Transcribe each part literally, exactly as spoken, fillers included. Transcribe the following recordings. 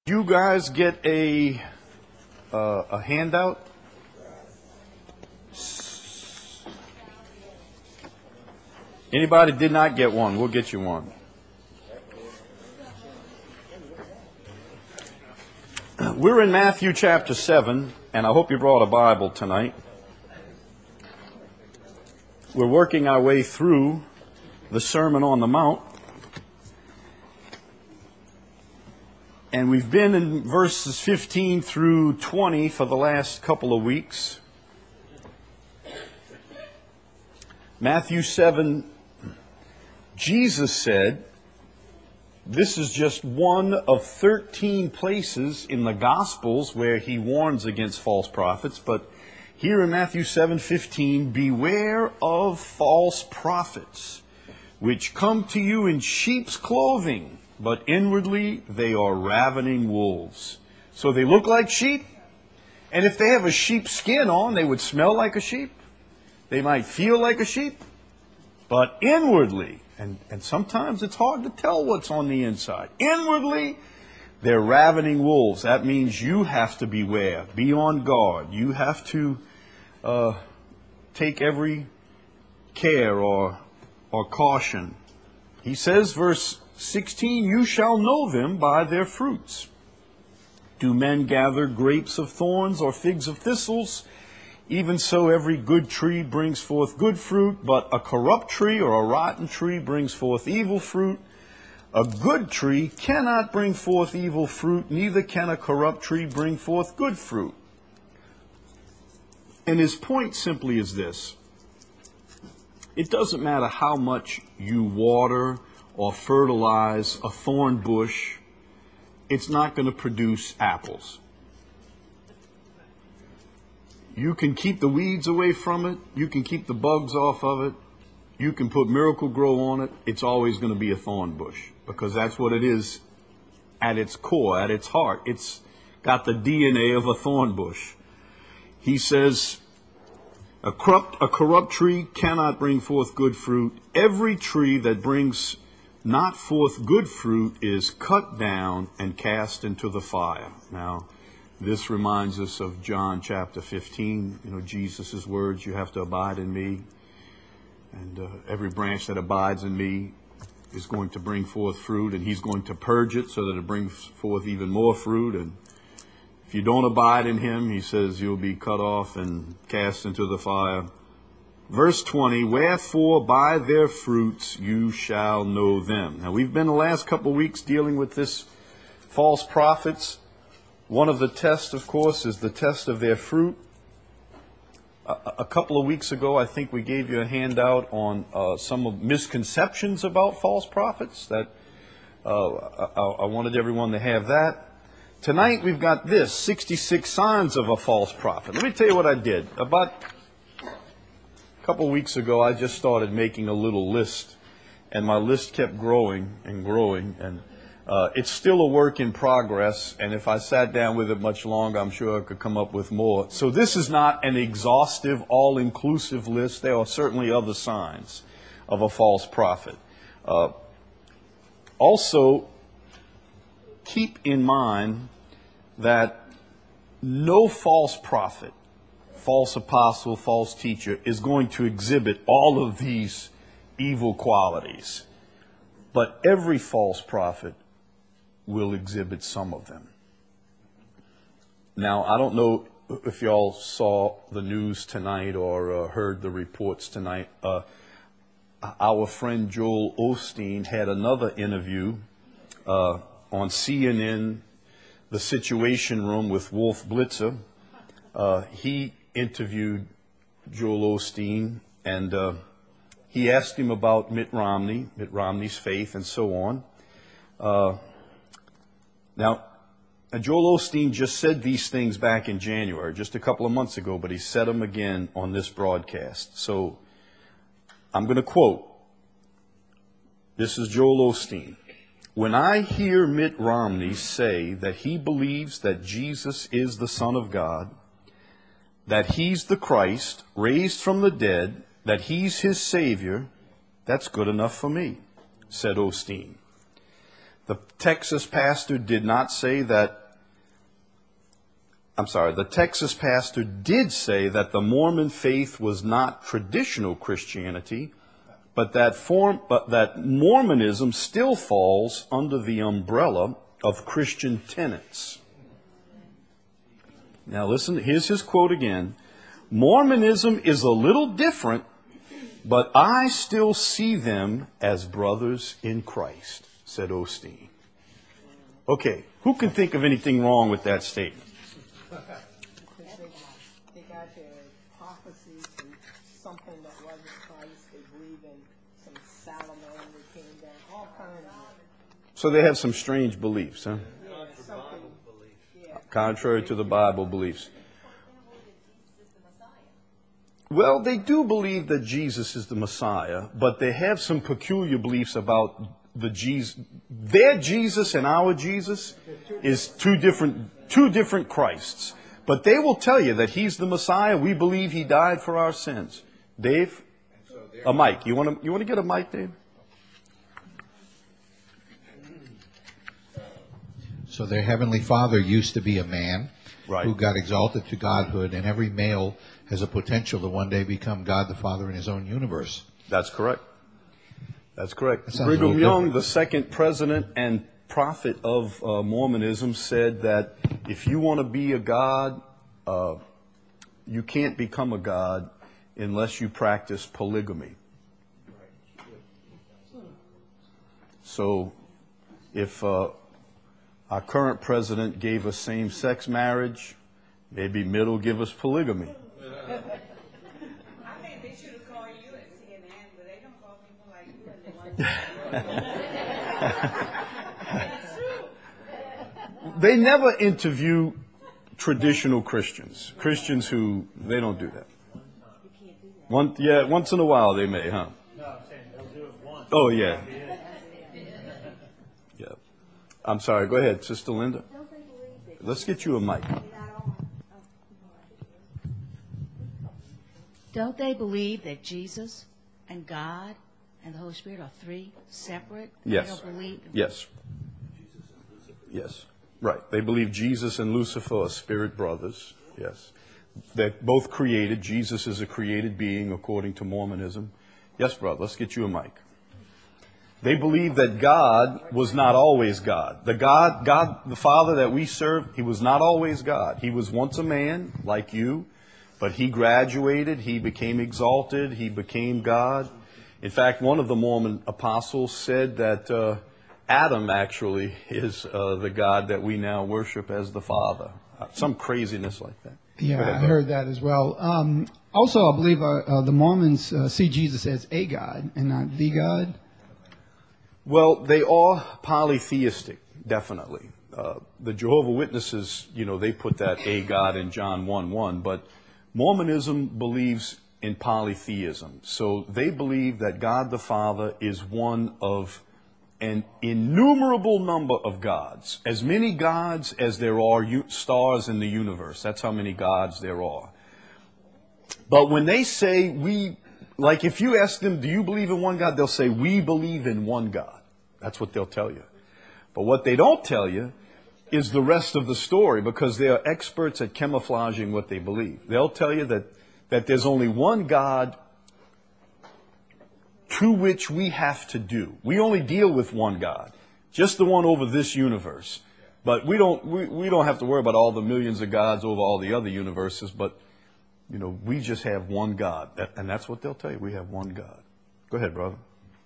You guys get a uh, a handout? Anybody did not get one? We'll get you one. We're in Matthew chapter seven, and I hope you brought a Bible tonight. We're working our way through the Sermon on the Mount. And we've been in verses fifteen through twenty for the last couple of weeks. Matthew seven, Jesus said, this is just one of thirteen places in the Gospels where he warns against false prophets. But here in Matthew seven fifteen, beware of false prophets, which come to you in sheep's clothing, but inwardly they are ravening wolves. So they look like sheep, and if they have a sheep skin on, they would smell like a sheep. They might feel like a sheep, but inwardly, and, and sometimes it's hard to tell what's on the inside. Inwardly, they're ravening wolves. That means you have to beware, be on guard. You have to uh, take every care or or caution. He says, verse sixteen, you shall know them by their fruits. Do men gather grapes of thorns or figs of thistles? Even so, every good tree brings forth good fruit, but a corrupt tree or a rotten tree brings forth evil fruit. A good tree cannot bring forth evil fruit, neither can a corrupt tree bring forth good fruit. And his point simply is this. It doesn't matter how much you water or fertilize a thorn bush, it's not going to produce apples. You can keep the weeds away from it, you can keep the bugs off of it, you can put Miracle-Gro on it, it's always going to be a thorn bush, because that's what it is at its core, at its heart. It's got the D N A of a thorn bush. He says, a corrupt, a corrupt tree cannot bring forth good fruit. Every tree that brings not forth good fruit is cut down and cast into the fire. Now, this reminds us of John chapter fifteen, you know, Jesus' words, you have to abide in me. And uh, every branch that abides in me is going to bring forth fruit, and he's going to purge it so that it brings forth even more fruit. And if you don't abide in him, he says, you'll be cut off and cast into the fire. Verse twenty, wherefore by their fruits you shall know them. Now, we've been the last couple of weeks dealing with this false prophets. One of the tests, of course, is the test of their fruit. A, a couple of weeks ago, I think we gave you a handout on uh, some of misconceptions about false prophets. That uh, I, I wanted everyone to have that. Tonight, we've got this, sixty-six signs of a false prophet. Let me tell you what I did. About a couple of weeks ago, I just started making a little list, and my list kept growing and growing, and uh, it's still a work in progress, and if I sat down with it much longer, I'm sure I could come up with more. So this is not an exhaustive, all-inclusive list. There are certainly other signs of a false prophet. Uh, also, keep in mind that no false prophet, false apostle, false teacher is going to exhibit all of these evil qualities. But every false prophet will exhibit some of them. Now, I don't know if y'all saw the news tonight or uh, heard the reports tonight. Uh, our friend Joel Osteen had another interview uh, on C N N, The Situation Room with Wolf Blitzer. Uh, he interviewed Joel Osteen, and uh, he asked him about Mitt Romney, Mitt Romney's faith, and so on. Uh, now, Joel Osteen just said these things back in January, just a couple of months ago, but he said them again on this broadcast. So I'm going to quote. This is Joel Osteen. When I hear Mitt Romney say that he believes that Jesus is the Son of God, that he's the Christ, raised from the dead, that he's his Savior, that's good enough for me, said Osteen. The Texas pastor did not say that, I'm sorry, the Texas pastor did say that the Mormon faith was not traditional Christianity, but that form, but that Mormonism still falls under the umbrella of Christian tenets. Now listen, here's his quote again. Mormonism is a little different, but I still see them as brothers in Christ, said Osteen. Okay, who can think of anything wrong with that statement? They got their prophecies from something that wasn't Christ. They believe in some Solomon that came down, all kinds of. So they have some strange beliefs, huh? Yeah, something. Yeah. Contrary to the Bible beliefs. Well, they do believe that Jesus is the Messiah, but they have some peculiar beliefs about the Jesus. Their Jesus and our Jesus is two different, two different Christs. But they will tell you that He's the Messiah. We believe He died for our sins. Dave, a mic. You want to, you want to get a mic, Dave? So their Heavenly Father used to be a man, right, who got exalted to godhood, and every male has a potential to one day become God the Father in his own universe. That's correct. That's correct. That Brigham Young, the second president and prophet of uh, Mormonism, said that if you want to be a god, uh, you can't become a god unless you practice polygamy. So if uh, our current president gave us same-sex marriage, maybe Mitt will give us polygamy. I think they should have called you and said, man, but they don't call people like you and they want to. They never interview traditional Christians. Christians who, they don't do that. One, yeah, once in a while they may, huh? No, I'm saying they'll do it once. Oh, yeah. Yeah. I'm sorry, go ahead, Sister Linda. Let's get you a mic. Don't they believe that Jesus and God and the Holy Spirit are three separate? Yes. They don't believe. Yes. Yes. Right. They believe Jesus and Lucifer are spirit brothers. Yes. They're both created. Jesus is a created being according to Mormonism. Yes, brother, let's get you a mic. They believe that God was not always God. The God, God, the Father that we serve, He was not always God. He was once a man like you. But He graduated, He became exalted, He became God. In fact, one of the Mormon apostles said that uh, Adam actually is uh, the God that we now worship as the Father. Uh, some craziness like that. Yeah, ahead, I Doug. heard that as well. Um, also, I believe uh, uh, the Mormons uh, see Jesus as a God and not the God. Well, they are polytheistic, definitely. Uh, the Jehovah's Witnesses, you know, they put that a God in John one one, but Mormonism believes in polytheism. So they believe that God the Father is one of an innumerable number of gods. As many gods as there are u- stars in the universe. That's how many gods there are. But when they say we, like if you ask them, do you believe in one God? They'll say, we believe in one God. That's what they'll tell you. But what they don't tell you is the rest of the story, because they are experts at camouflaging what they believe. They'll tell you that, that there's only one God to which we have to do. We only deal with one God, just the one over this universe. But we don't, we, we don't have to worry about all the millions of gods over all the other universes, but, you know, we just have one God. That, and that's what they'll tell you. We have one God. Go ahead, brother.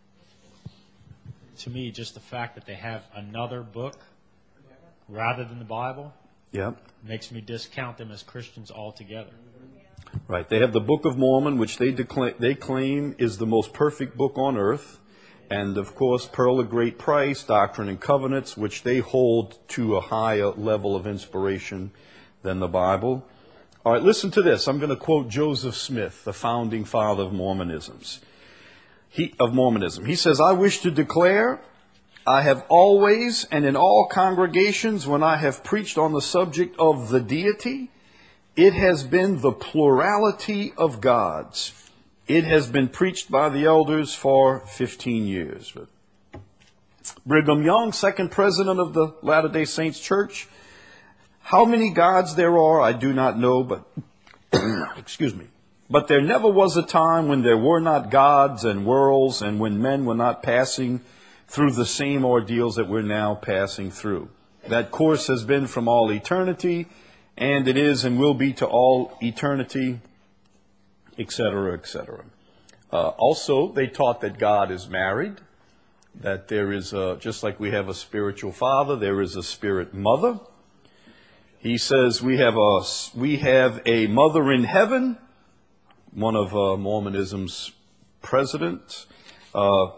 To me, just the fact that they have another book rather than the Bible, Yeah. makes me discount them as Christians altogether. Right. They have the Book of Mormon, which they decla- they claim is the most perfect book on earth. And, of course, Pearl of Great Price, Doctrine and Covenants, which they hold to a higher level of inspiration than the Bible. All right, listen to this. I'm going to quote Joseph Smith, the founding father of Mormonisms. He, of Mormonism. He says, I wish to declare, I have always and in all congregations when I have preached on the subject of the deity, it has been the plurality of gods. It has been preached by the elders for fifteen years. But Brigham Young, second president of the Latter-day Saints Church. How many gods there are, I do not know, but, excuse me. But there never was a time when there were not gods and worlds and when men were not passing through the same ordeals that we're now passing through. That course has been from all eternity, and it is and will be to all eternity, et cetera, et cetera. Uh, also, they taught that God is married, that there is, a, just like we have a spiritual father, there is a spirit mother. He says we have a, we have a mother in heaven, one of uh, Mormonism's presidents. Uh,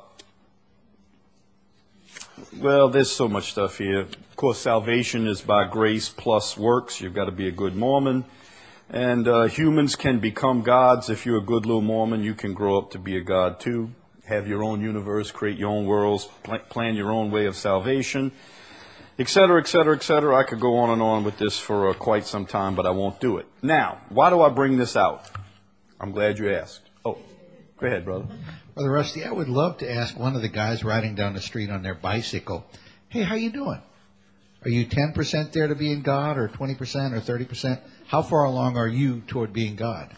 well, there's so much stuff here. Of course, salvation is by grace plus works. You've got to be a good Mormon. And uh, humans can become gods. If you're a good little Mormon, you can grow up to be a god too. Have your own universe, create your own worlds, pl- plan your own way of salvation, et cetera, et cetera, et cetera. I could go on and on with this for uh, quite some time, but I won't do it. Now, why do I bring this out? I'm glad you asked. Oh, go ahead, brother. Brother Rusty, I would love to ask one of the guys riding down the street on their bicycle, hey, how you doing? Are you ten percent there to being God, or twenty percent, or thirty percent? How far along are you toward being God?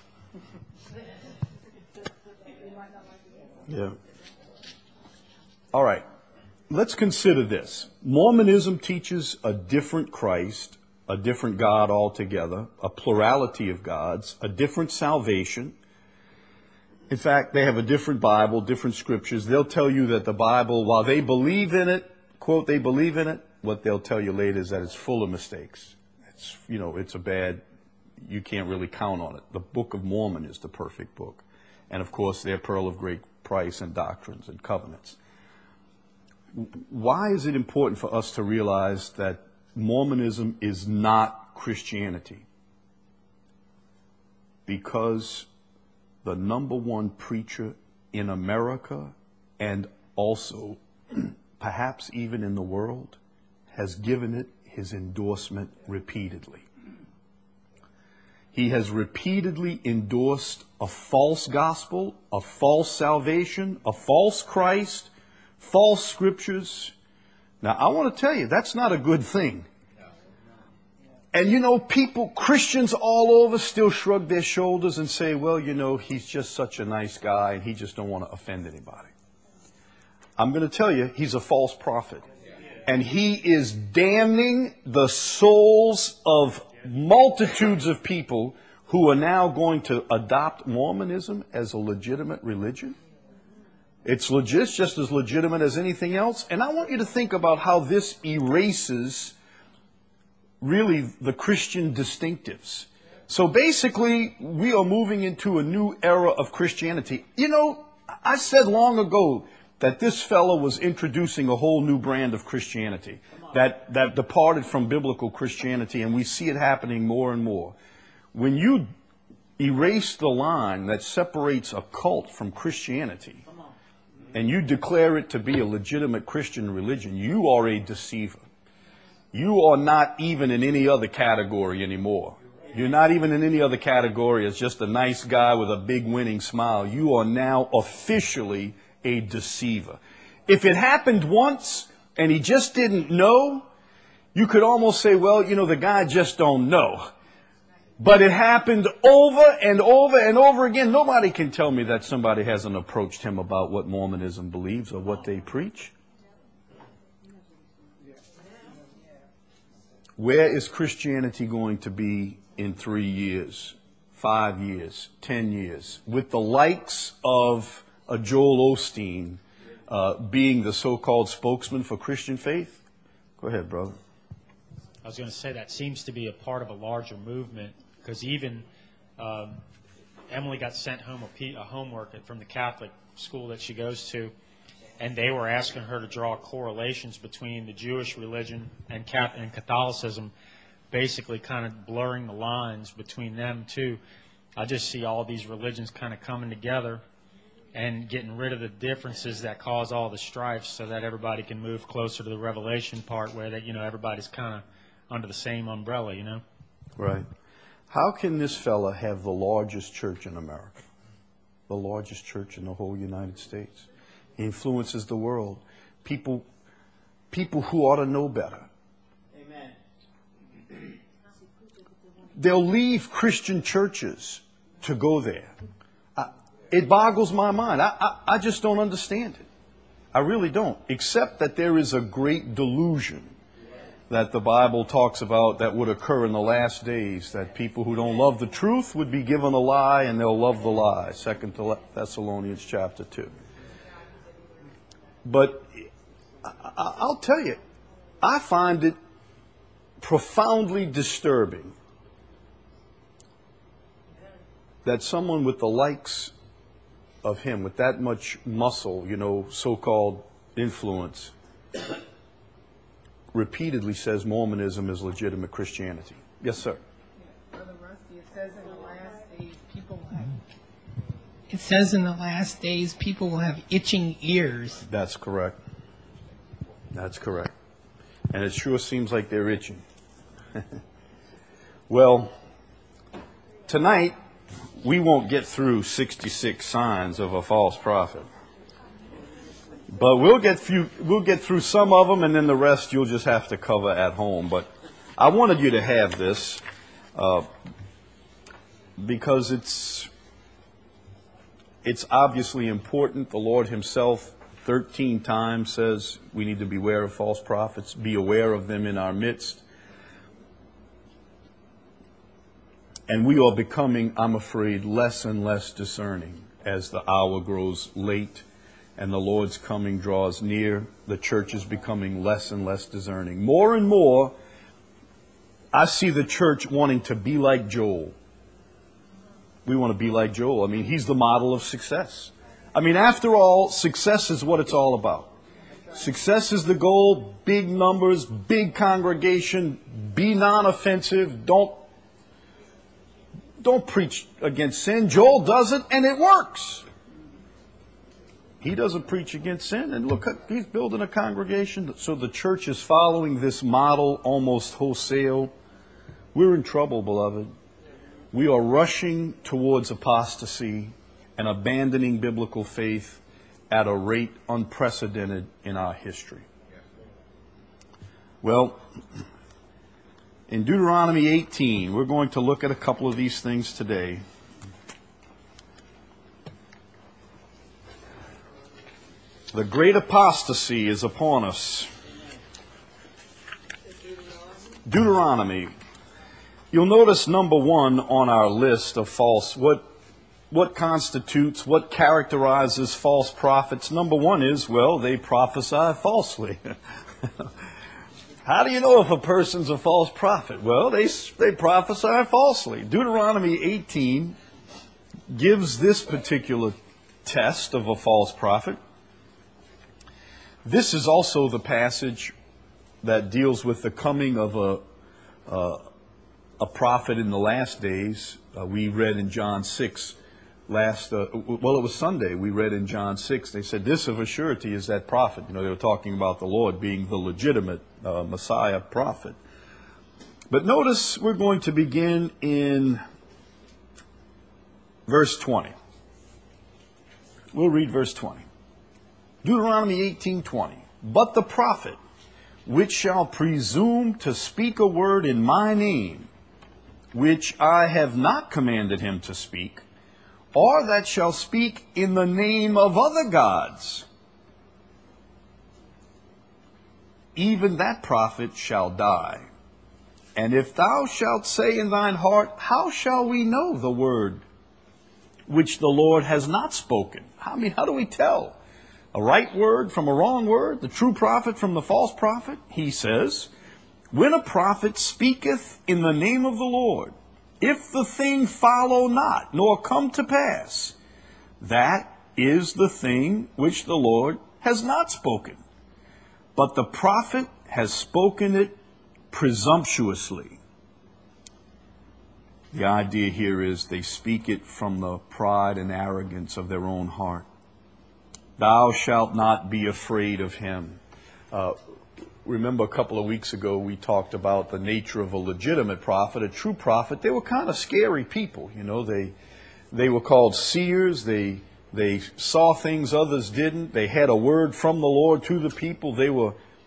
Yeah. All right. Let's consider this. Mormonism teaches a different Christ, a different God altogether, a plurality of gods, a different salvation. In fact, they have a different Bible, different scriptures. They'll tell you that the Bible, while they believe in it, quote, they believe in it, what they'll tell you later is that it's full of mistakes. It's, you know, it's a bad, you can't really count on it. The Book of Mormon is the perfect book. And of course, their pearl of great price and doctrines and covenants. Why is it important for us to realize that Mormonism is not Christianity? Because the number one preacher in America and also perhaps even in the world has given it his endorsement repeatedly. He has repeatedly endorsed a false gospel, a false salvation, a false Christ, false scriptures. Now, I want to tell you, that's not a good thing. And you know, people, Christians all over still shrug their shoulders and say, well, you know, he's just such a nice guy and he just don't want to offend anybody. I'm going to tell you, he's a false prophet. And he is damning the souls of multitudes of people who are now going to adopt Mormonism as a legitimate religion. It's legit, just as legitimate as anything else. And I want you to think about how this erases really the Christian distinctives. So basically, we are moving into a new era of Christianity. You know, I said long ago that this fellow was introducing a whole new brand of Christianity that, that departed from biblical Christianity, and we see it happening more and more. When you erase the line that separates a cult from Christianity, and you declare it to be a legitimate Christian religion, you are a deceiver. You are not even in any other category anymore. You're not even in any other category as just a nice guy with a big winning smile. You are now officially a deceiver. If it happened once and he just didn't know, you could almost say, well, you know, the guy just don't know. But it happened over and over and over again. Nobody can tell me that somebody hasn't approached him about what Mormonism believes or what they preach. Where is Christianity going to be in three years, five years, ten years? With the likes of a Joel Osteen uh, being the so-called spokesman for Christian faith? Go ahead, brother. I was going to say that seems to be a part of a larger movement, because even um, Emily got sent home a, P, a homework from the Catholic school that she goes to, and they were asking her to draw correlations between the Jewish religion and, Catholic, and Catholicism, basically kind of blurring the lines between them two. I just see all these religions kind of coming together and getting rid of the differences that cause all the strife, so that everybody can move closer to the revelation part, where that, you know, everybody's kind of under the same umbrella, you know? Right. How can this fella have the largest church in America? The largest church in the whole United States. He influences the world. People people who ought to know better. Amen. They'll leave Christian churches to go there. I, it boggles my mind. I, I, I just don't understand it. I really don't. Except that there is a great delusion that the Bible talks about that would occur in the last days, that people who don't love the truth would be given a lie and they'll love the lie. Second Thessalonians chapter two. But I'll tell you, I find it profoundly disturbing that someone with the likes of him, with that much muscle, you know, so-called influence, repeatedly says Mormonism is legitimate Christianity. Yes, sir. Brother Rusty, it says in the last days people will have, it says in the last days people will have itching ears. That's correct. That's correct. And it sure seems like they're itching. Well, tonight we won't get through sixty-six signs of a false prophet. But we'll get through, we'll get through some of them, and then the rest you'll just have to cover at home. But I wanted you to have this uh, because it's it's obviously important. The Lord himself thirteen times says we need to beware of false prophets, be aware of them in our midst. And we are becoming, I'm afraid, less and less discerning as the hour grows late and the Lord's coming draws near. The church is becoming less and less discerning. More and more, I see the church wanting to be like Joel. We want to be like Joel. I mean, he's the model of success. I mean, after all, success is what it's all about. Success is the goal. Big numbers, big congregation, be non-offensive. Don't, don't preach against sin. Joel does it, and it works. He doesn't preach against sin, and look, he's building a congregation. So the church is following this model almost wholesale. We're in trouble, beloved. We are rushing towards apostasy and abandoning biblical faith at a rate unprecedented in our history. Well, in Deuteronomy eighteen, we're going to look at a couple of these things today. The great apostasy is upon us. Deuteronomy. You'll notice number one on our list of false, what what constitutes, what characterizes false prophets. Number one is, well, they prophesy falsely. How do you know if a person's a false prophet? Well, they they prophesy falsely. Deuteronomy eighteen gives this particular test of a false prophet. This is also the passage that deals with the coming of a uh, a prophet in the last days. Uh, we read in John six last, uh, well, it was Sunday, we read in John six, they said, this of a surety is that prophet. You know, they were talking about the Lord being the legitimate uh, Messiah prophet. But notice we're going to begin in verse twenty. We'll read verse twenty. Deuteronomy eighteen twenty. But the prophet, which shall presume to speak a word in my name, which I have not commanded him to speak, or that shall speak in the name of other gods, even that prophet shall die. And if thou shalt say in thine heart, how shall we know the word which the Lord has not spoken? I mean, how do we tell a right word from a wrong word, the true prophet from the false prophet? He says, when a prophet speaketh in the name of the Lord, if the thing follow not, nor come to pass, that is the thing which the Lord has not spoken. But the prophet has spoken it presumptuously. The idea here is they speak it from the pride and arrogance of their own heart. Thou shalt not be afraid of him. Uh, remember a couple of weeks ago we talked about the nature of a legitimate prophet, a true prophet. They were kind of scary people. You know, they they were called seers. They they saw things others didn't. They had a word from the Lord to the people. They were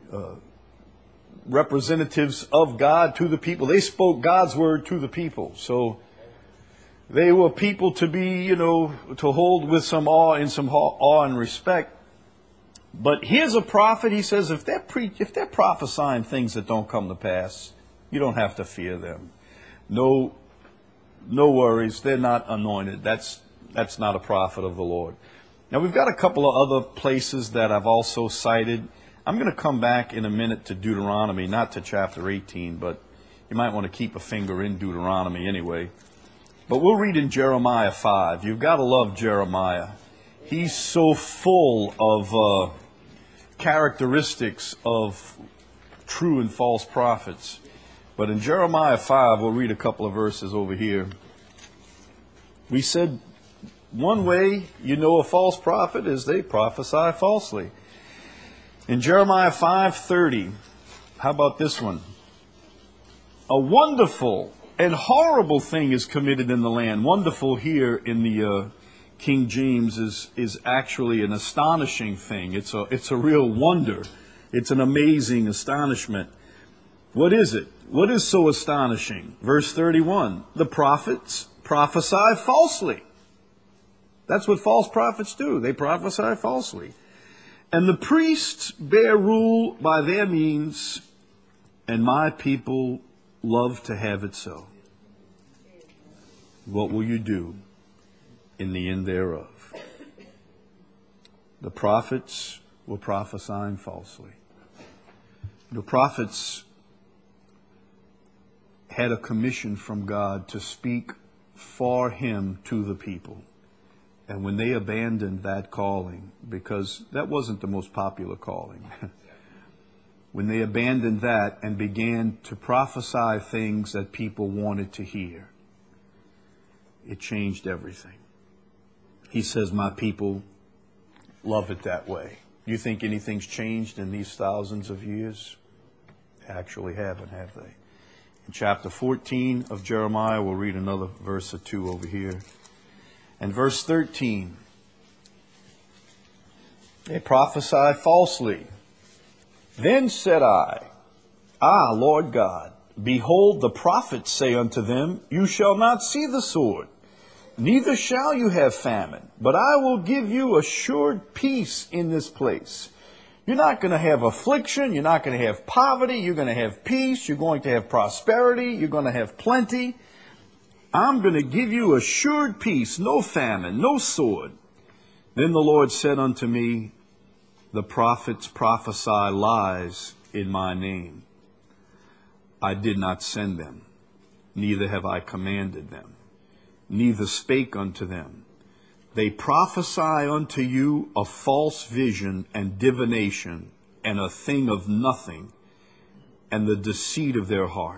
uh, representatives of God to the people. They spoke God's word to the people. So they were people to be, you know, to hold with some awe and some awe and respect. But here's a prophet. He says, if they're pre- if they're prophesying things that don't come to pass, you don't have to fear them. No, no worries. They're not anointed. That's that's not a prophet of the Lord. Now we've got a couple of other places that I've also cited. I'm going to come back in a minute to Deuteronomy, not to chapter eighteen, but you might want to keep a finger in Deuteronomy anyway. But we'll read in Jeremiah five. You've got to love Jeremiah. He's so full of uh, characteristics of true and false prophets. But in Jeremiah five, we'll read a couple of verses over here. We said one way you know a false prophet is they prophesy falsely. In Jeremiah five thirty, how about this one? A wonderful and horrible thing is committed in the land. Wonderful here in the uh, King James is is actually an astonishing thing. It's a it's a real wonder. It's an amazing astonishment. What is it? What is so astonishing? Verse thirty-one, the prophets prophesy falsely. That's what false prophets do. They prophesy falsely. And the priests bear rule by their means, and my people love to have it so. What will you do in the end thereof? The prophets were prophesying falsely. The prophets had a commission from God to speak for Him to the people. And when they abandoned that calling, because that wasn't the most popular calling, when they abandoned that and began to prophesy things that people wanted to hear, it changed everything. He says, my people love it that way. You think anything's changed in these thousands of years? They actually haven't, have they? In chapter fourteen of Jeremiah, we'll read another verse or two over here. And verse thirteen, they prophesy falsely. Then said I, Ah, Lord God, behold, the prophets say unto them, you shall not see the sword, neither shall you have famine, but I will give you assured peace in this place. You're not going to have affliction, you're not going to have poverty, you're going to have peace, you're going to have prosperity, you're going to have plenty. I'm going to give you assured peace, no famine, no sword. Then the Lord said unto me, the prophets prophesy lies in my name. I did not send them, neither have I commanded them, neither spake unto them. They prophesy unto you a false vision and divination, and a thing of nothing, and the deceit of their heart.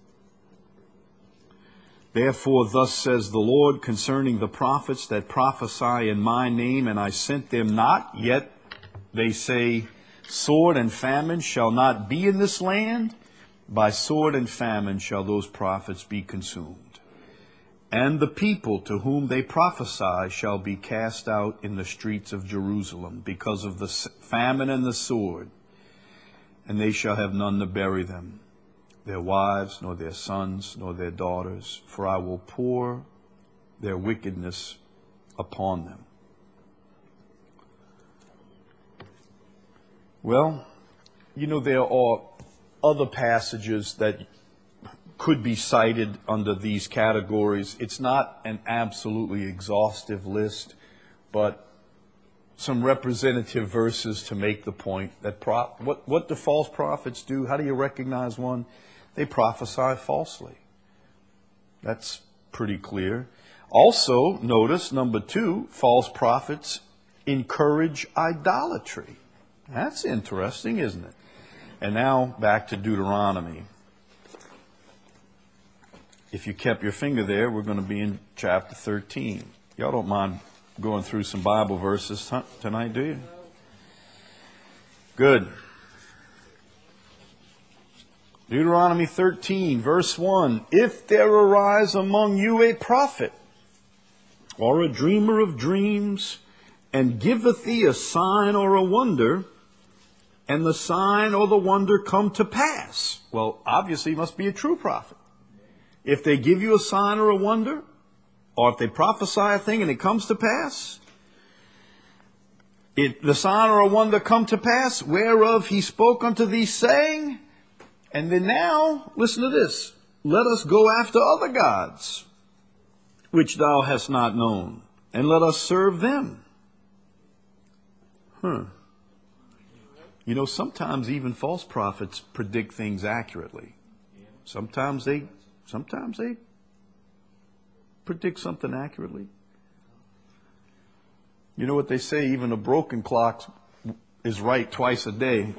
Therefore thus says the Lord concerning the prophets that prophesy in my name, and I sent them not, yet they say, sword and famine shall not be in this land. By sword and famine shall those prophets be consumed. And the people to whom they prophesy shall be cast out in the streets of Jerusalem because of the famine and the sword, and they shall have none to bury them, their wives, nor their sons, nor their daughters, for I will pour their wickedness upon them. Well, you know, there are other passages that could be cited under these categories. It's not an absolutely exhaustive list, but some representative verses to make the point that pro- what, what do false prophets do? How do you recognize one? They prophesy falsely. That's pretty clear. Also, notice, number two, false prophets encourage idolatry. That's interesting, isn't it? And now back to Deuteronomy. If you kept your finger there, we're going to be in chapter thirteen. Y'all don't mind going through some Bible verses t- tonight, do you? Good. Deuteronomy thirteen, verse one. If there arise among you a prophet or a dreamer of dreams, and giveth thee a sign or a wonder, and the sign or the wonder come to pass. Well, obviously, he must be a true prophet. If they give you a sign or a wonder, or if they prophesy a thing and it comes to pass, it, the sign or a wonder come to pass, whereof he spoke unto thee, saying, and then now, listen to this, let us go after other gods, which thou hast not known, and let us serve them. Huh. You know, sometimes even false prophets predict things accurately. Sometimes they, sometimes they predict something accurately. You know what they say, even a broken clock is right twice a day.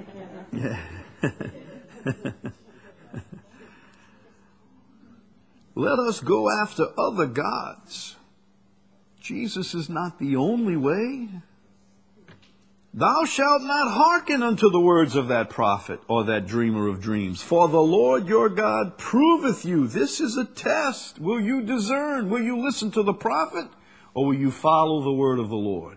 Let us go after other gods. Jesus is not the only way. Thou shalt not hearken unto the words of that prophet or that dreamer of dreams. For the Lord your God proveth you. This is a test. Will you discern? Will you listen to the prophet? Or will you follow the word of the Lord?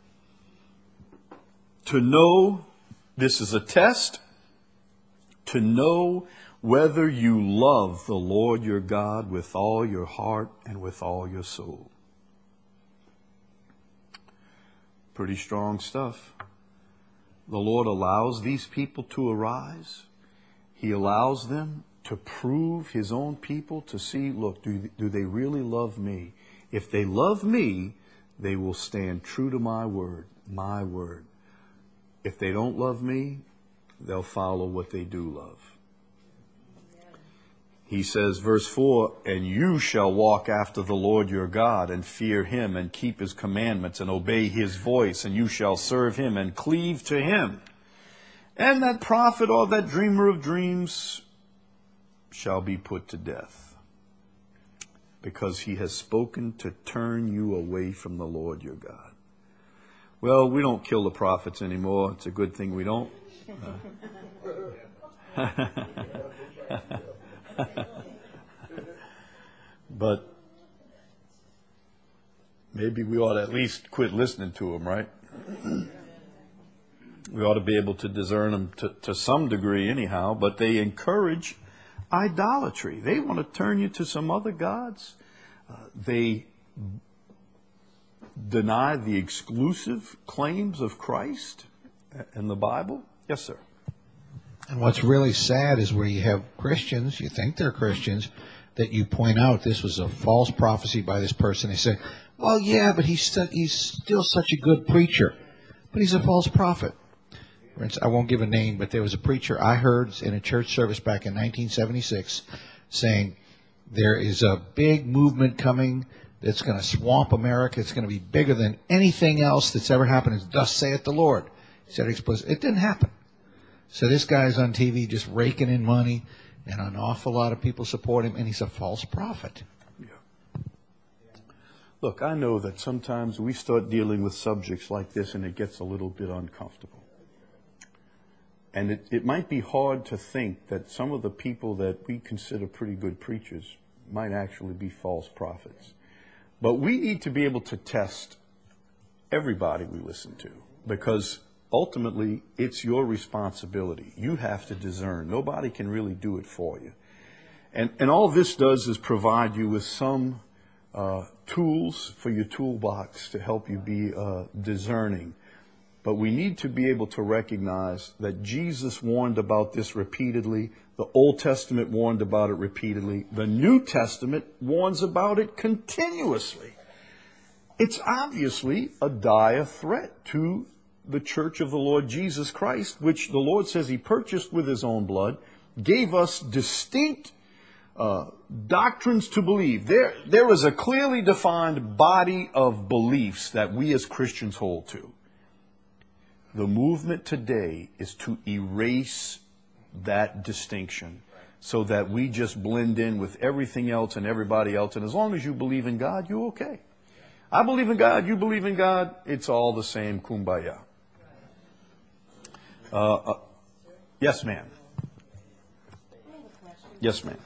To know, this is a test, to know whether you love the Lord your God with all your heart and with all your soul. Pretty strong stuff. The Lord allows these people to arise. He allows them to prove his own people, to see, look, do, do they really love me? If they love me, they will stand true to my word, my word. If they don't love me, they'll follow what they do love. He says, verse four, and you shall walk after the Lord your God and fear him and keep his commandments and obey his voice, and you shall serve him and cleave to him. And that prophet or that dreamer of dreams shall be put to death, because he has spoken to turn you away from the Lord your God. Well, we don't kill the prophets anymore. It's a good thing we don't. Uh, but maybe we ought to at least quit listening to them, right? We ought to be able to discern them to, to some degree anyhow, but they encourage idolatry. They want to turn you to some other gods. Uh, they deny the exclusive claims of Christ and the Bible. Yes, sir. And what's really sad is where you have Christians, you think they're Christians, that you point out this was a false prophecy by this person. They say, well, yeah, but he's, st- he's still such a good preacher, but he's a false prophet. For instance, I won't give a name, but there was a preacher I heard in a church service back in nineteen seventy-six saying there is a big movement coming that's going to swamp America. It's going to be bigger than anything else that's ever happened. It's thus saith the Lord. He said explicitly. It didn't happen. So this guy's on T V just raking in money, and an awful lot of people support him, and he's a false prophet. Yeah. Look, I know that sometimes we start dealing with subjects like this, and it gets a little bit uncomfortable. And it, it might be hard to think that some of the people that we consider pretty good preachers might actually be false prophets. But we need to be able to test everybody we listen to, because ultimately, it's your responsibility. You have to discern. Nobody can really do it for you. And, and all this does is provide you with some uh, tools for your toolbox to help you be uh, discerning. But we need to be able to recognize that Jesus warned about this repeatedly. The Old Testament warned about it repeatedly. The New Testament warns about it continuously. It's obviously a dire threat to the church of the Lord Jesus Christ, which the Lord says he purchased with his own blood, gave us distinct uh, doctrines to believe. There, there is a clearly defined body of beliefs that we as Christians hold to. The movement today is to erase that distinction so that we just blend in with everything else and everybody else. And as long as you believe in God, you're okay. I believe in God, you believe in God, it's all the same, kumbaya. Uh, uh, yes, ma'am. Yes, ma'am.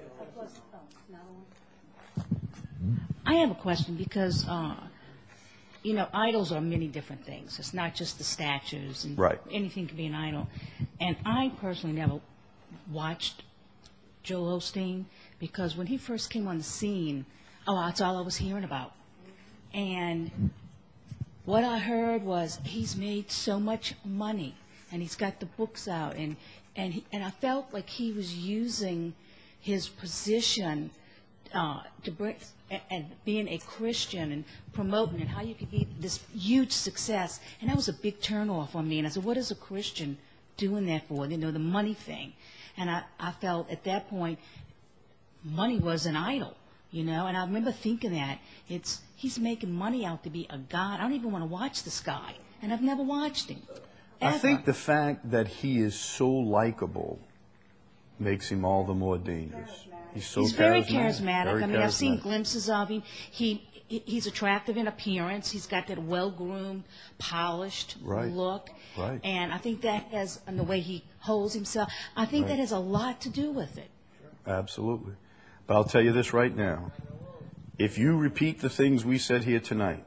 I have a question because uh, you know, idols are many different things. It's not just the statues. And Right. anything can be an idol. And I personally never watched Joel Osteen because when he first came on the scene, oh, that's all I was hearing about. And what I heard was he's made so much money, and he's got the books out, and and he, and I felt like he was using his position uh, to bring and, and being a Christian and promoting it, how you could be this huge success, and that was a big turnoff on me. And I said, what is a Christian doing that for? You know, the money thing. And I, I felt at that point, money was an idol. You know, and I remember thinking that it's he's making money out to be a god. I don't even want to watch this guy, and I've never watched him. Ever. I think the fact that he is so likable makes him all the more dangerous. He's so he's very charismatic. charismatic. Very I mean, I've seen charismatic. glimpses of him. He he- he's attractive in appearance. He's got that well-groomed, polished Right. look. Right. And I think that has, and the way he holds himself, I think Right. that has a lot to do with it. Absolutely. But I'll tell you this right now. If you repeat the things we said here tonight,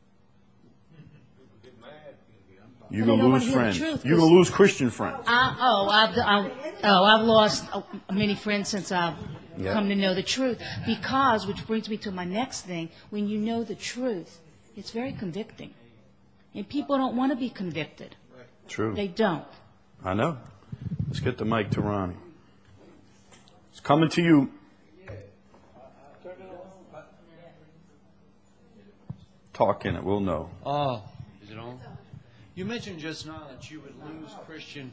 you're But going they to don't lose wanna hear the friends. truth, You're going to lose Christian friends. I, oh, I've, I, oh, I've lost uh, many friends since I've Yeah. come to know the truth. Because, which brings me to my next thing, when you know the truth, it's very convicting. And people don't want to be convicted. True. They don't. I know. Let's get the mic to Ronnie. It's coming to you. Talk in it. We'll know. Oh, is it on? You mentioned just now that you would lose Christian.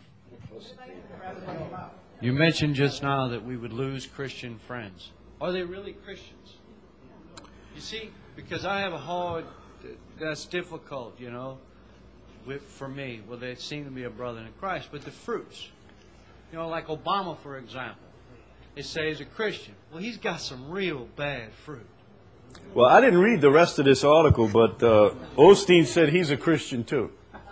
You mentioned just now that we would lose Christian friends. Are they really Christians? You see, because I have a hard, that's difficult, you know, with, for me. Well, they seem to be a brother in Christ, but the fruits, you know, like Obama, for example, they say he's a Christian. Well, he's got some real bad fruit. Well, I didn't read the rest of this article, but uh, Osteen said he's a Christian too.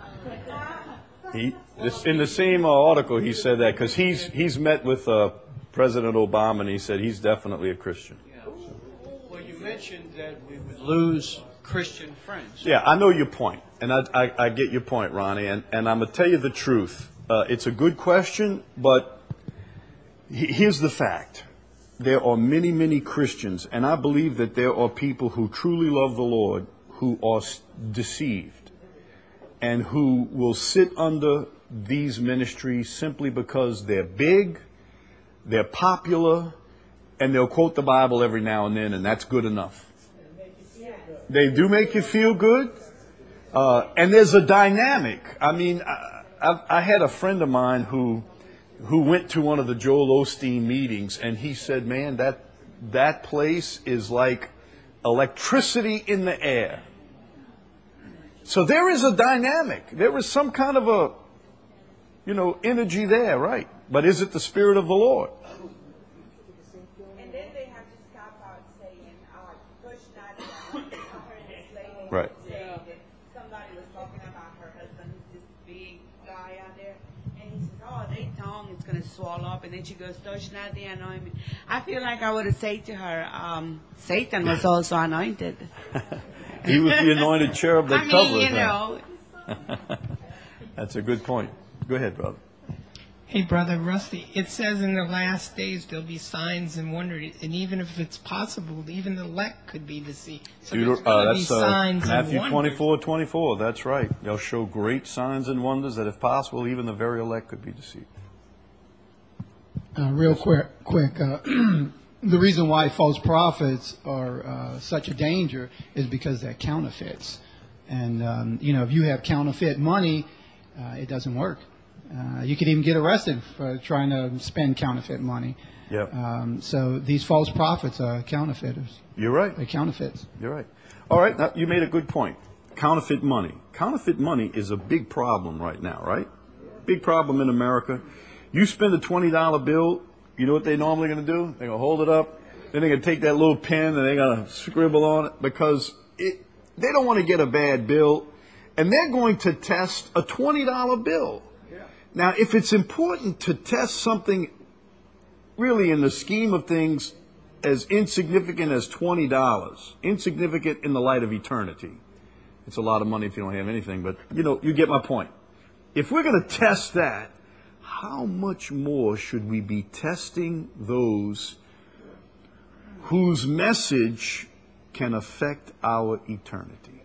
He, this, in the same uh, article, he said that because he's he's met with uh, President Obama, and he said he's definitely a Christian. Yeah. Well, you mentioned that we would lose Christian friends. Yeah, I know your point, and I, I, I get your point, Ronnie, and, and I'm going to tell you the truth. Uh, it's a good question, but he, here's the fact. There are many, many Christians, and I believe that there are people who truly love the Lord who are s- deceived and who will sit under these ministries simply because they're big, they're popular, and they'll quote the Bible every now and then, and that's good enough. They do make you feel good, uh, and there's a dynamic. I mean, I, I, I had a friend of mine who who went to one of the Joel Osteen meetings, and he said, man, that that place is like electricity in the air. So there is a dynamic. There is some kind of a, you know, energy there, right? But is it the Spirit of the Lord? And then they have to stop out saying, uh, push not down. I heard this lady Right. say that somebody was talking about her husband, who's this big guy out there. And he says, oh, their tongue is going to swell up. And then she goes, touch not the anointment. I feel like I would have said to her, um, Satan was also anointed. He was the anointed cherub that I covered mean, you him. know. That's a good point. Go ahead, brother. Hey, Brother Rusty, it says in the last days there'll be signs and wonders, and even if it's possible, even the elect could be deceived. So there's Deuter- going uh, to be that's uh, signs Matthew and wonders. twenty-four, twenty-four. That's right. They'll show great signs and wonders that, if possible, even the very elect could be deceived. Uh, real quick, quick. Uh, the reason why false prophets are uh, such a danger is because they're counterfeits. And, um, you know, if you have counterfeit money, uh, it doesn't work. Uh, you could even get arrested for trying to spend counterfeit money. Yep. Um, so these false prophets are counterfeiters. You're right. They're counterfeits. You're right. All right. Now, you made a good point. Counterfeit money. Counterfeit money is a big problem right now, right? Big problem in America. You spend a twenty dollar bill, you know what they're normally going to do? They're going to hold it up, then they're going to take that little pen and they're going to scribble on it because it, they don't want to get a bad bill, and they're going to test a twenty dollar bill. Now, if it's important to test something really in the scheme of things as insignificant as twenty dollars, insignificant in the light of eternity, It's a lot of money if you don't have anything, but, you know, you get my point. If we're going to test that, how much more should we be testing those whose message can affect our eternity?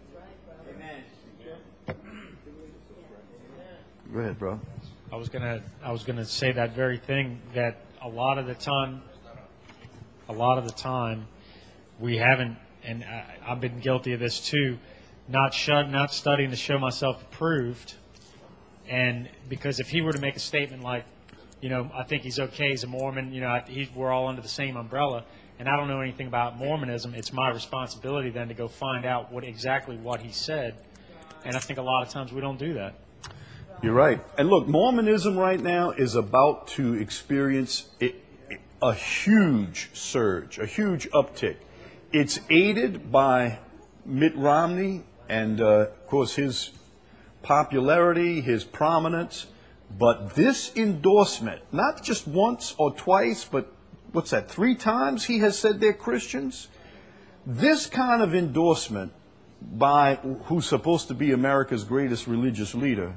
Go ahead, bro. I was gonna I was gonna say that very thing, that a lot of the time, a lot of the time, we haven't, and I, I've been guilty of this too, not shut, not studying to show myself approved. And because if he were to make a statement like, you know, I think he's okay, he's a Mormon, you know, I, he's, we're all under the same umbrella, and I don't know anything about Mormonism, it's my responsibility then to go find out what exactly what he said. And I think a lot of times we don't do that. You're right. And look, Mormonism right now is about to experience a, a huge surge, a huge uptick. It's aided by Mitt Romney and, uh, of course, his popularity, his prominence. But this endorsement, not just once or twice, but what's that, three times he has said they're Christians? This kind of endorsement by who's supposed to be America's greatest religious leader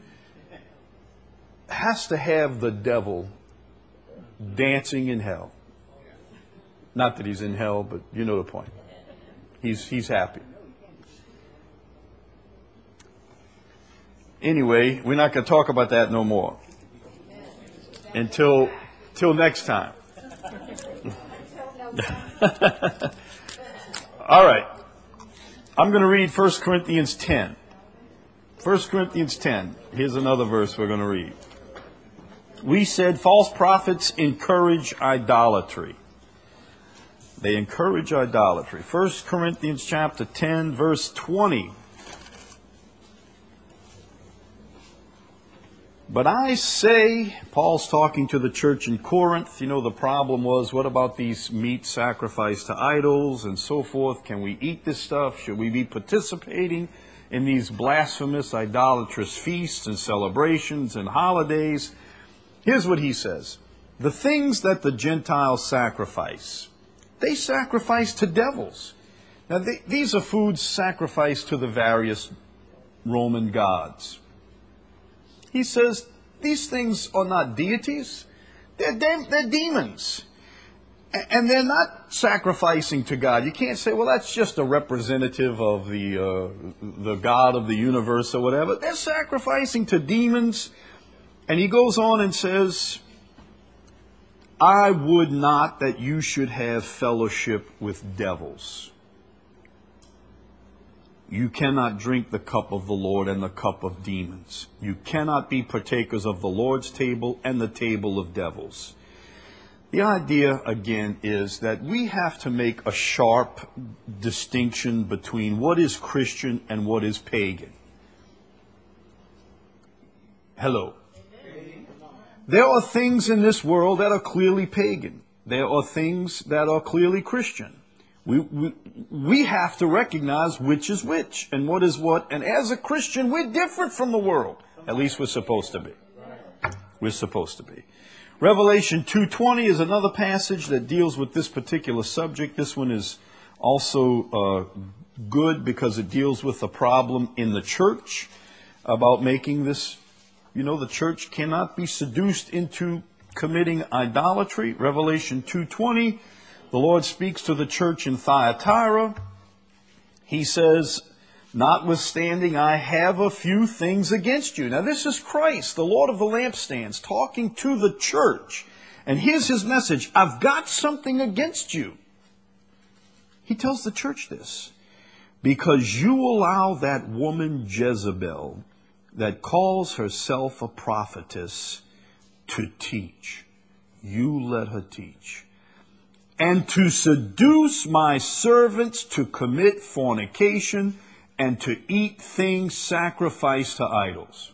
has to have the devil dancing in hell. Not that he's in hell, but you know the point. He's, he's happy. Anyway, we're not going to talk about that no more. Until, till next time. All right. I'm going to read First Corinthians ten. First Corinthians ten. Here's another verse we're going to read. We said false prophets encourage idolatry. They encourage idolatry. First Corinthians chapter ten, verse twenty. But I say, Paul's talking to the church in Corinth, you know, the problem was, what about these meat sacrificed to idols and so forth? Can we eat this stuff? Should we be participating in these blasphemous, idolatrous feasts and celebrations and holidays? Here's what he says. The things that the Gentiles sacrifice, they sacrifice to devils. Now, they, these are foods sacrificed to the various Roman gods. He says, these things are not deities. They're, de- they're demons. A- and they're not sacrificing to God. You can't say, well, that's just a representative of the, uh, the God of the universe or whatever. They're sacrificing to demons. And he goes on and says, I would not that you should have fellowship with devils. You cannot drink the cup of the Lord and the cup of demons. You cannot be partakers of the Lord's table and the table of devils. The idea, again, is that we have to make a sharp distinction between what is Christian and what is pagan. Hello. There are things in this world that are clearly pagan. There are things that are clearly Christian. We, we we have to recognize which is which and what is what. And as a Christian, we're different from the world. At least we're supposed to be. We're supposed to be. Revelation two twenty is another passage that deals with this particular subject. This one is also uh, good because it deals with the problem in the church about making this, you know, the church cannot be seduced into committing idolatry. Revelation two twenty. The Lord speaks to the church in Thyatira. He says, notwithstanding, I have a few things against you. Now, this is Christ, the Lord of the lampstands, talking to the church. And here's his message. I've got something against you. He tells the church this. Because you allow that woman Jezebel, that calls herself a prophetess, to teach. You let her teach. And to seduce my servants to commit fornication and to eat things sacrificed to idols.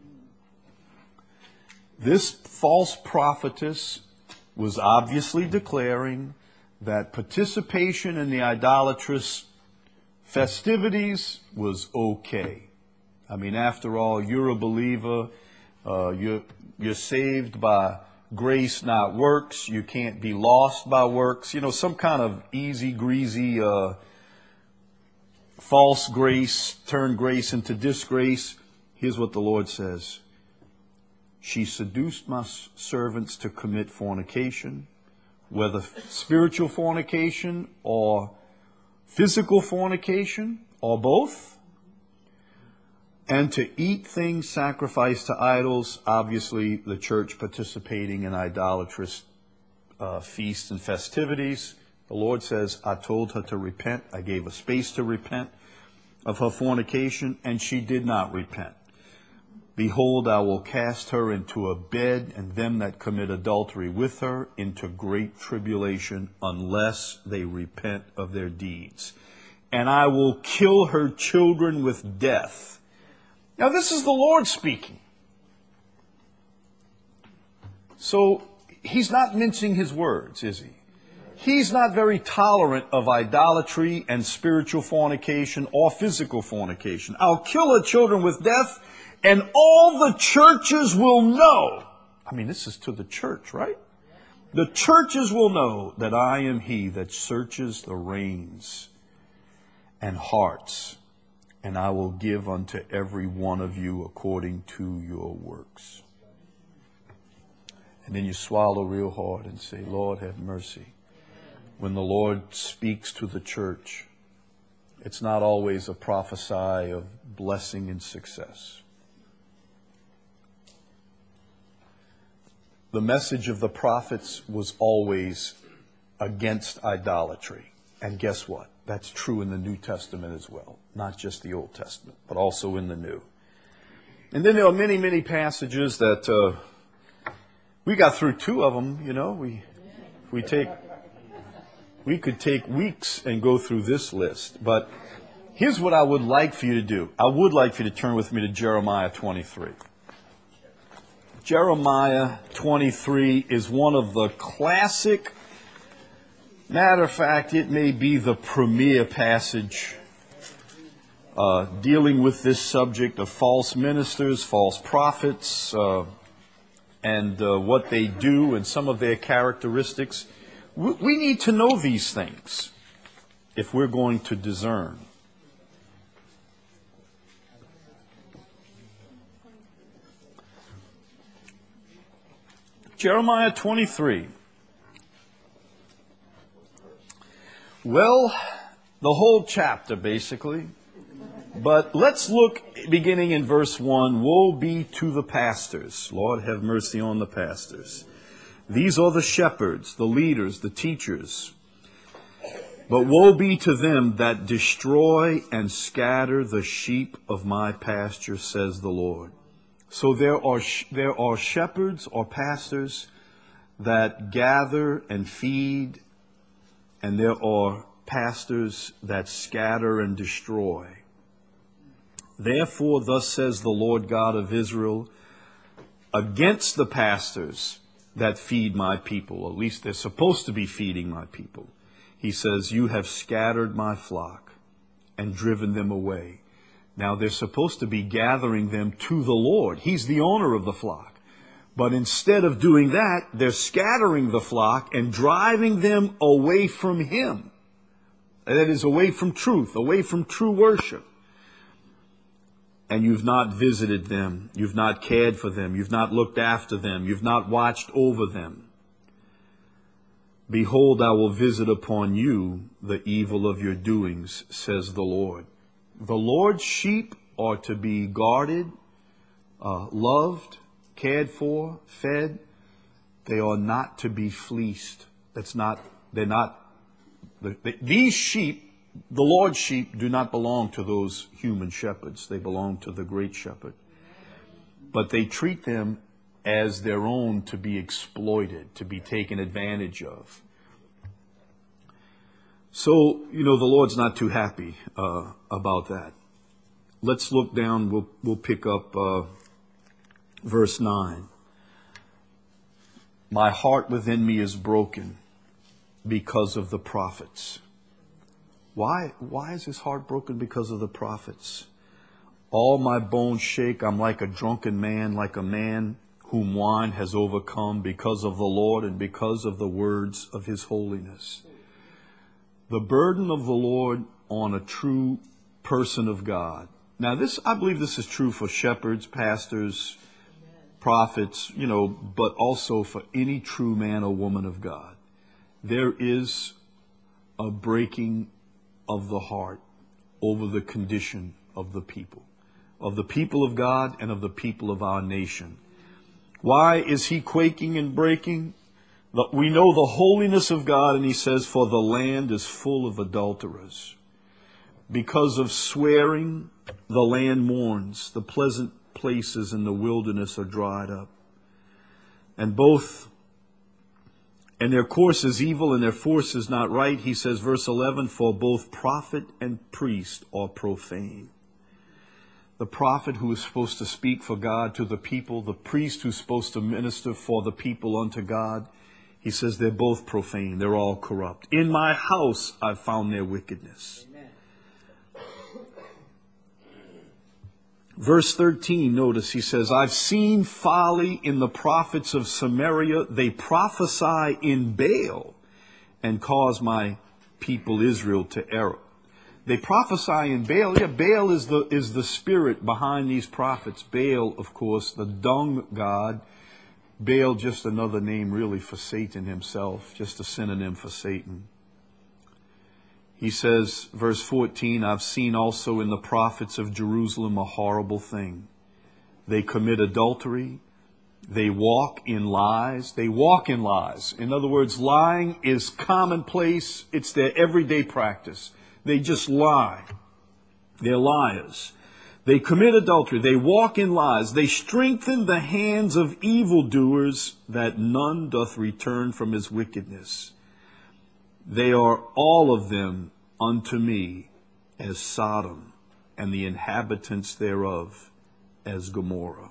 This false prophetess was obviously declaring that participation in the idolatrous festivities was okay. I mean, after all, you're a believer. Uh, you're, you're saved by grace, not works. You can't be lost by works. You know, some kind of easy, greasy uh, false grace turned grace into disgrace. Here's what the Lord says. She seduced my servants to commit fornication, whether spiritual fornication or physical fornication or both, and to eat things sacrificed to idols. Obviously, the church participating in idolatrous uh, feasts and festivities. The Lord says, I told her to repent. I gave her space to repent of her fornication, and she did not repent. Behold, I will cast her into a bed, and them that commit adultery with her into great tribulation, unless they repent of their deeds. And I will kill her children with death. Now, this is the Lord speaking. So, he's not mincing his words, is he? He's not very tolerant of idolatry and spiritual fornication or physical fornication. I'll kill her children with death, and all the churches will know. I mean, this is to the church, right? The churches will know that I am he that searches the reins and hearts, and I will give unto every one of you according to your works. And then you swallow real hard and say, Lord, have mercy. When the Lord speaks to the church, it's not always a prophesy of blessing and success. The message of the prophets was always against idolatry. And guess what? That's true in the New Testament as well. Not just the Old Testament, but also in the New. And then there are many, many passages that uh, we got through two of them, you know. We, if we take, we could take weeks and go through this list. But here's what I would like for you to do. I would like for you to turn with me to Jeremiah twenty-three. Jeremiah twenty-three is one of the classic, matter of fact, it may be the premier passage uh, dealing with this subject of false ministers, false prophets, uh, and uh, what they do and some of their characteristics. We, we need to know these things if we're going to discern. Jeremiah twenty-three. Well, the whole chapter basically. But let's look beginning in verse one. Woe be to the pastors. Lord, have mercy on the pastors. These are the shepherds, the leaders, the teachers. But woe be to them that destroy and scatter the sheep of my pasture, says the Lord. So there are there are shepherds or pastors that gather and feed, and there are pastors that scatter and destroy. Therefore, thus says the Lord God of Israel, against the pastors that feed my people, at least they're supposed to be feeding my people. He says, you have scattered my flock and driven them away. Now, they're supposed to be gathering them to the Lord. He's the owner of the flock. But instead of doing that, they're scattering the flock and driving them away from Him. That is, away from truth, away from true worship. And you've not visited them. You've not cared for them. You've not looked after them. You've not watched over them. Behold, I will visit upon you the evil of your doings, says the Lord. The Lord's sheep are to be guarded, uh, loved, cared for, fed. They are not to be fleeced. That's not, they're not, they, these sheep, the Lord's sheep, do not belong to those human shepherds. They belong to the great shepherd. But they treat them as their own to be exploited, to be taken advantage of. So, you know, the Lord's not too happy uh, about that. Let's look down. We'll, we'll pick up uh, verse nine. My heart within me is broken because of the prophets. Why, why is his heart broken? Because of the prophets. All my bones shake. I'm like a drunken man, like a man whom wine has overcome because of the Lord and because of the words of His holiness. The burden of the Lord on a true person of God. Now this, I believe this is true for shepherds, pastors, prophets, you know, but also for any true man or woman of God. There is a breaking of the heart over the condition of the people, of the people of God and of the people of our nation. Why is he quaking and breaking? We know the holiness of God, and he says, for the land is full of adulterers. Because of swearing, the land mourns. The pleasant places in the wilderness are dried up. And both, and their course is evil and their force is not right. He says, verse eleven, for both prophet and priest are profane. The prophet who is supposed to speak for God to the people, the priest who's supposed to minister for the people unto God, he says they're both profane. They're all corrupt. In my house I've found their wickedness. Amen. Verse thirteen, notice he says, I've seen folly in the prophets of Samaria. They prophesy in Baal and cause my people Israel to err. They prophesy in Baal. Yeah, Baal is the, is the spirit behind these prophets. Baal, of course, the dung god. Baal, just another name really for Satan himself, just a synonym for Satan. He says, verse fourteen, I've seen also in the prophets of Jerusalem a horrible thing. They commit adultery. They walk in lies. They walk in lies. In other words, lying is commonplace. It's their everyday practice. They just lie. They're liars. They commit adultery. They walk in lies. They strengthen the hands of evildoers, that none doth return from his wickedness. They are all of them unto me as Sodom, and the inhabitants thereof as Gomorrah.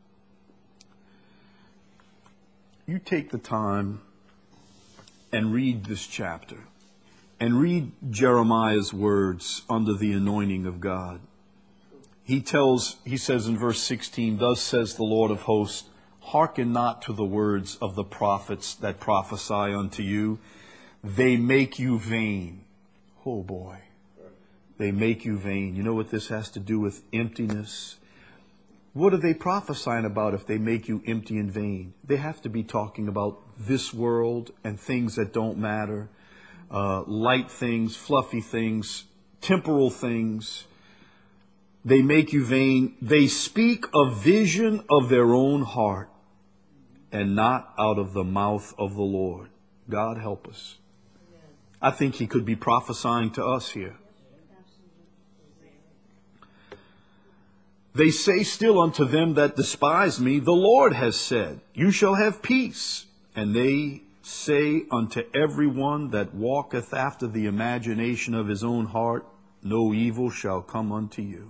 You take the time and read this chapter, and read Jeremiah's words under the anointing of God. He tells, he says in verse sixteen, thus says the Lord of hosts, hearken not to the words of the prophets that prophesy unto you. They make you vain. Oh boy. They make you vain. You know what this has to do with? Emptiness. What are they prophesying about if they make you empty and vain? They have to be talking about this world and things that don't matter. Uh, light things, fluffy things, temporal things. They make you vain. They speak a vision of their own heart and not out of the mouth of the Lord. God help us. I think he could be prophesying to us here. They say still unto them that despise me, the Lord has said, you shall have peace. And they say unto every one that walketh after the imagination of his own heart, no evil shall come unto you.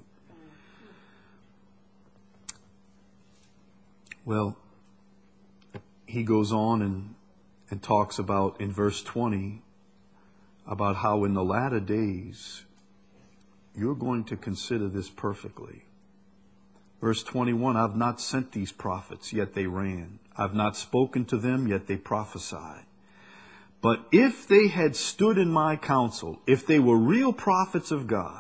Well, he goes on and, and talks about in verse twenty about how in the latter days you're going to consider this perfectly. Verse twenty-one, I've not sent these prophets, yet they ran. I've not spoken to them, yet they prophesied. But if they had stood in my counsel, if they were real prophets of God,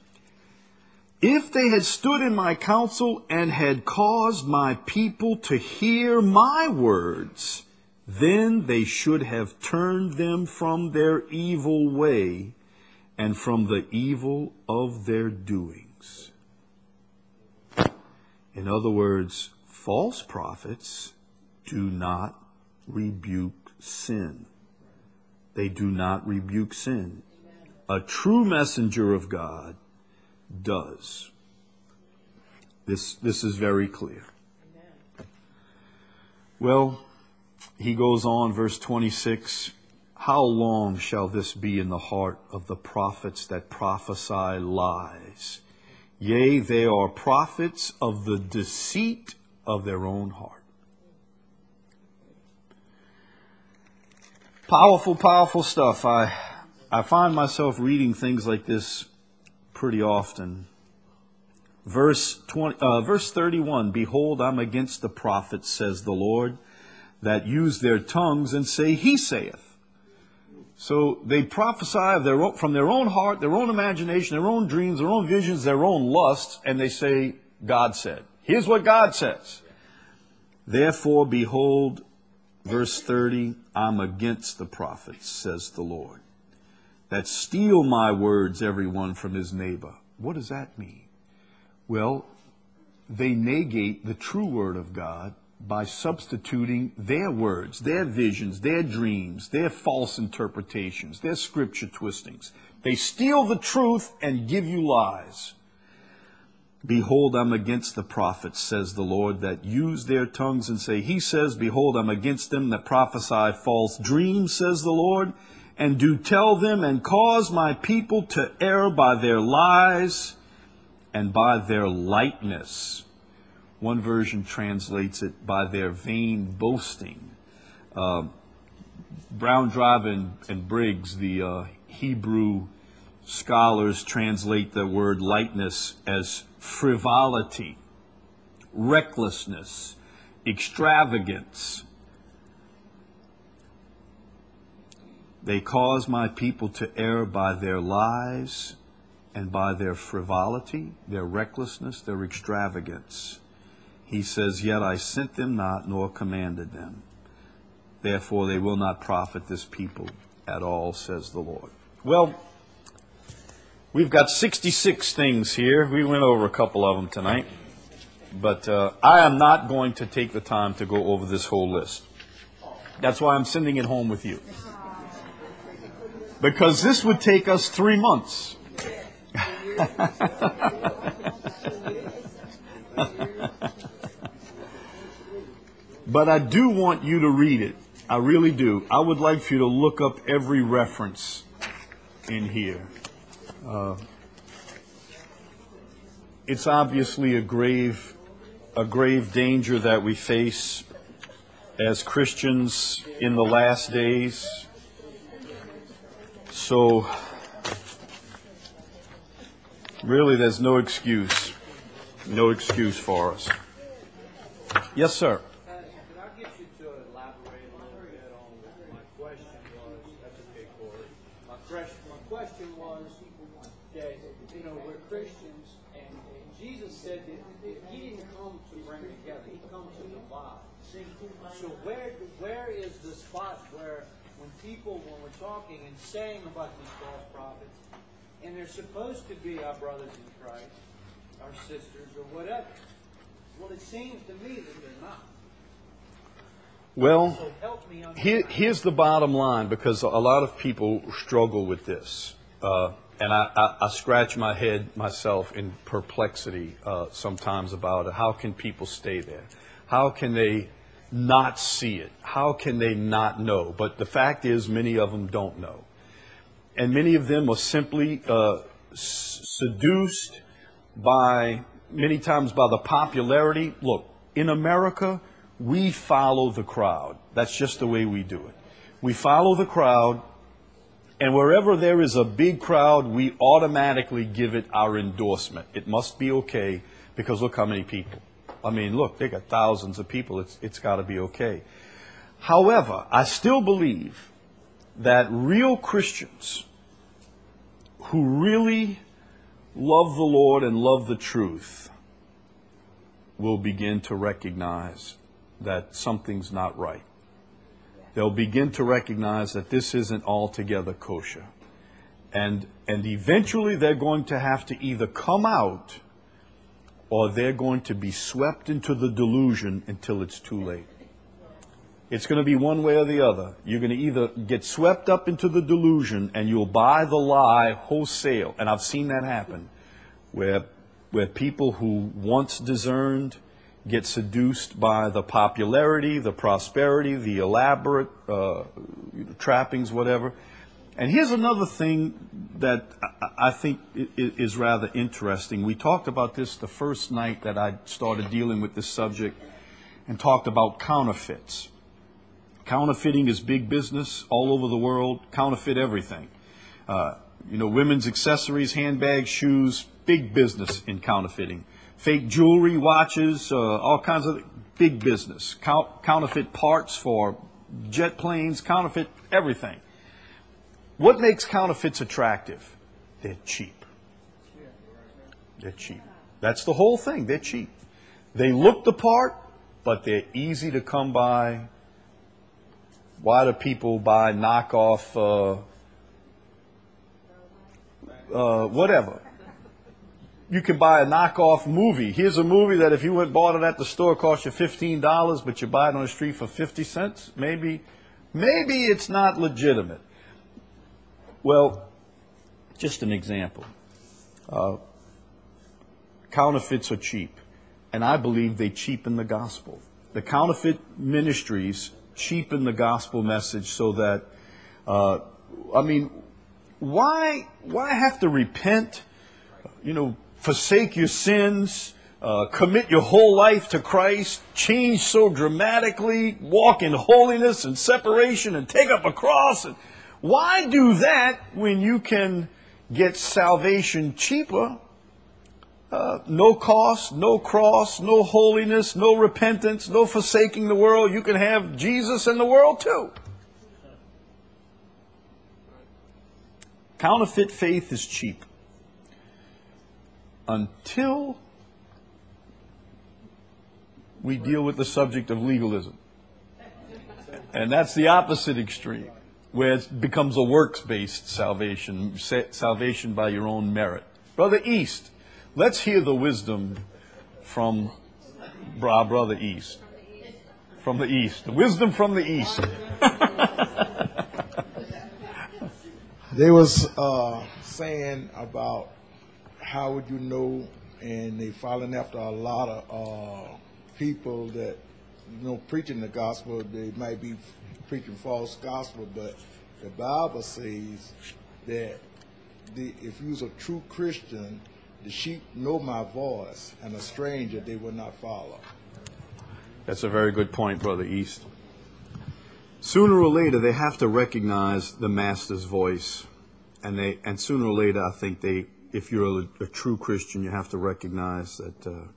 if they had stood in my counsel and had caused my people to hear my words, then they should have turned them from their evil way and from the evil of their doings. In other words, false prophets do not rebuke sin. They do not rebuke sin. A true messenger of God does. This, this is very clear. Well, he goes on, verse twenty-six, how long shall this be in the heart of the prophets that prophesy lies? Yea, they are prophets of the deceit of their own heart. Powerful, powerful stuff. I, I find myself reading things like this pretty often. Verse twenty, uh, verse thirty-one, behold, I'm against the prophets, says the Lord, that use their tongues and say, he saith. So they prophesy of their own, from their own heart, their own imagination, their own dreams, their own visions, their own lusts, and they say, God said. Here's what God says. Therefore, behold, verse thirty, I'm against the prophets, says the Lord, that steal my words, every one from his neighbor. What does that mean? Well, they negate the true word of God by substituting their words, their visions, their dreams, their false interpretations, their scripture twistings. They steal the truth and give you lies. Behold, I'm against the prophets, says the Lord, that use their tongues and say, he says, behold, I'm against them that prophesy false dreams, says the Lord, and do tell them and cause my people to err by their lies and by their lightness. One version translates it by their vain boasting. Uh, Brown, Drive, and, and Briggs, the uh, Hebrew scholars, translate the word lightness as frivolity, recklessness, extravagance. They cause my people to err by their lies and by their frivolity, their recklessness, their extravagance. He says, yet I sent them not, nor commanded them. Therefore they will not profit this people at all, says the Lord. Well, we've got sixty-six things here. We went over a couple of them tonight. But uh, I am not going to take the time to go over this whole list. That's why I'm sending it home with you. Because this would take us three months. But I do want you to read it. I really do. I would like for you to look up every reference in here. Uh, it's obviously a grave, a grave danger that we face as Christians in the last days. So, really, there's no excuse. No excuse for us. Yes, sir. Can I get you to elaborate a little bit on what my question was? That's okay, Corey. My question, my question was that, you know, we're Christians, and Jesus said that he didn't come to bring together. He come to divide. So where where is the spot where when people, when we're talking and saying about these false prophets, and they're supposed to be our brothers in Christ, our sisters, or whatever. Well, it seems to me that they're not. Well, So help me here, understand. here's the bottom line, because a lot of people struggle with this. Uh, and I, I, I scratch my head myself in perplexity uh, sometimes about it. How can people stay there? How can they not see it? How can they not know? But the fact is, many of them don't know. And many of them are simply uh, seduced by, many times by the popularity. Look, in America, we follow the crowd. That's just the way we do it. We follow the crowd, and wherever there is a big crowd, we automatically give it our endorsement. It must be okay, because look how many people. I mean, look, they got thousands of people. It's, it's got to be okay. However, I still believe that real Christians who really love the Lord and love the truth will begin to recognize that something's not right. They'll begin to recognize that this isn't altogether kosher. And, and eventually they're going to have to either come out, or they're going to be swept into the delusion until it's too late. It's going to be one way or the other. You're going to either get swept up into the delusion and you'll buy the lie wholesale. And I've seen that happen, where, where people who once discerned get seduced by the popularity, the prosperity, the elaborate uh, trappings, whatever. And here's another thing that I think is rather interesting. We talked about this the first night that I started dealing with this subject, and talked about counterfeits. Counterfeiting is big business all over the world. Counterfeit everything. Uh, you know, women's accessories, handbags, shoes, big business in counterfeiting. Fake jewelry, watches, uh, all kinds of big business. Count, counterfeit parts for jet planes, counterfeit everything. what makes counterfeits attractive? They're cheap. They're cheap. That's the whole thing. They're cheap. They look the part, but they're easy to come by. Why do people buy knockoff, uh, uh, whatever? You can buy a knockoff movie. Here's a movie that if you went and bought it at the store, it cost you fifteen dollars, but you buy it on the street for fifty cents. Maybe, maybe it's not legitimate. Well, just an example. Uh, counterfeits are cheap, and I believe they cheapen the gospel. The counterfeit ministries cheapen the gospel message so that, uh, I mean, why why have to repent, you know, forsake your sins, uh, commit your whole life to Christ, change so dramatically, walk in holiness and separation and take up a cross? And why do that when you can get salvation cheaper? Uh, no cost, no cross, no holiness, no repentance, no forsaking the world. You can have Jesus and the world too. Counterfeit faith is cheap until we deal with the subject of legalism. And that's the opposite extreme, where it becomes a works-based salvation, salvation by your own merit. Brother East, let's hear the wisdom from our brother East. From the East. The wisdom from the East. They was uh, saying about how would you know, and they following after a lot of uh, people that, you know, preaching the gospel. They might be preaching false gospel, but the Bible says that the, if you was a true Christian, the sheep know my voice, and a stranger they will not follow. That's a very good point, Brother East. Sooner or later, they have to recognize the Master's voice. And they, and sooner or later, I think they, if you're a, a true Christian, you have to recognize that uh,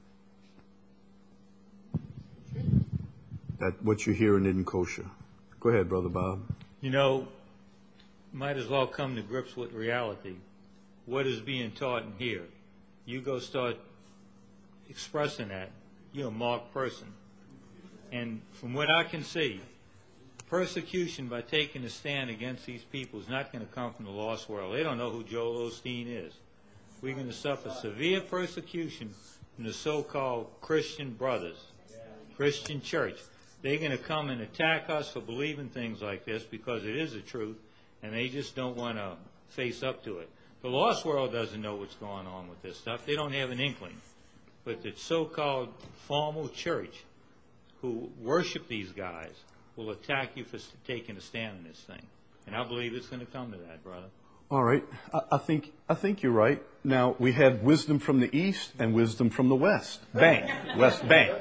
that what you're hearing isn't kosher. Go ahead, Brother Bob. You know, might as well come to grips with reality. What is being taught in here? You go start expressing that, you're a marked person. And from what I can see, persecution by taking a stand against these people is not going to come from the lost world. They don't know who Joel Osteen is. We're going to suffer severe persecution from the so-called Christian brothers, Christian church. They're going to come and attack us for believing things like this because it is the truth, and they just don't want to face up to it. The lost world doesn't know what's going on with this stuff. They don't have an inkling. But the so-called formal church who worship these guys will attack you for taking a stand in this thing. And I believe it's going to come to that, brother. All right. I, I think I think you're right. Now, we have wisdom from the east and wisdom from the west. Bang. West, bang.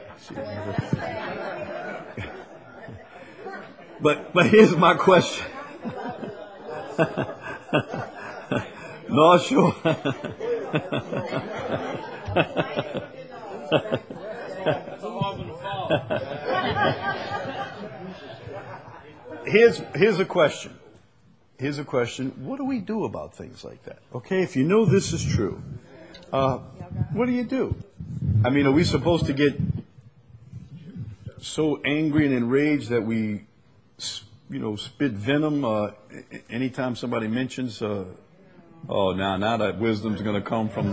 But, but here's my question. North Shore. Here's, here's a question. Here's a question. What do we do about things like that? Okay, if you know this is true, uh, what do you do? I mean, are we supposed to get so angry and enraged that we, you know, spit venom uh, anytime somebody mentions, uh, oh, now, now that wisdom's going to come from...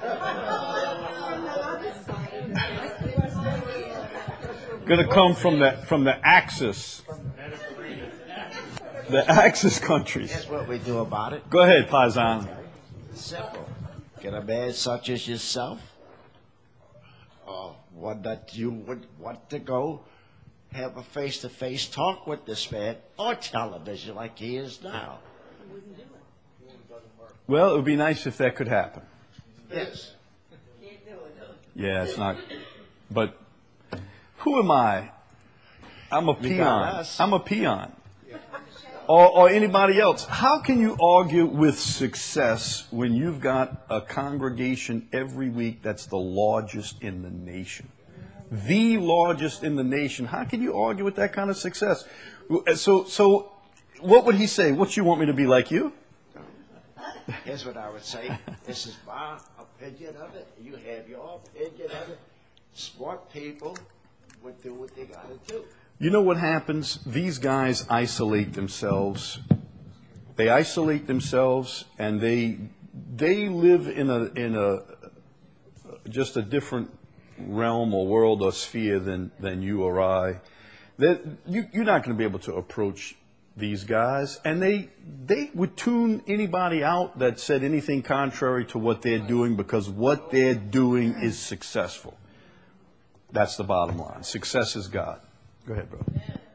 going to come from the, from the Axis. The Axis countries. Here's what we do about it. Go ahead, Paisan. Simple. Get a man such as yourself, or one that you would want to go have a face-to-face talk with this man, or television like he is now. Well, it would be nice if that could happen. Yes. Yeah, it's not. But who am I? I'm a peon. I'm a peon. Or, or anybody else. How can you argue with success when you've got a congregation every week that's the largest in the nation? The largest in the nation. How can you argue with that kind of success? So, so what would he say? What, you want me to be like you? Here's what I would say. This is my opinion of it. You have your opinion of it. Smart people would do what they got to do. You know what happens? These guys isolate themselves. They isolate themselves, and they they live in a in a just a different realm or world or sphere than than you or I. That you, you're not going to be able to approach these guys, and they they would tune anybody out that said anything contrary to what they're doing, because what they're doing is successful. That's the bottom line. Success is God. Go ahead, bro.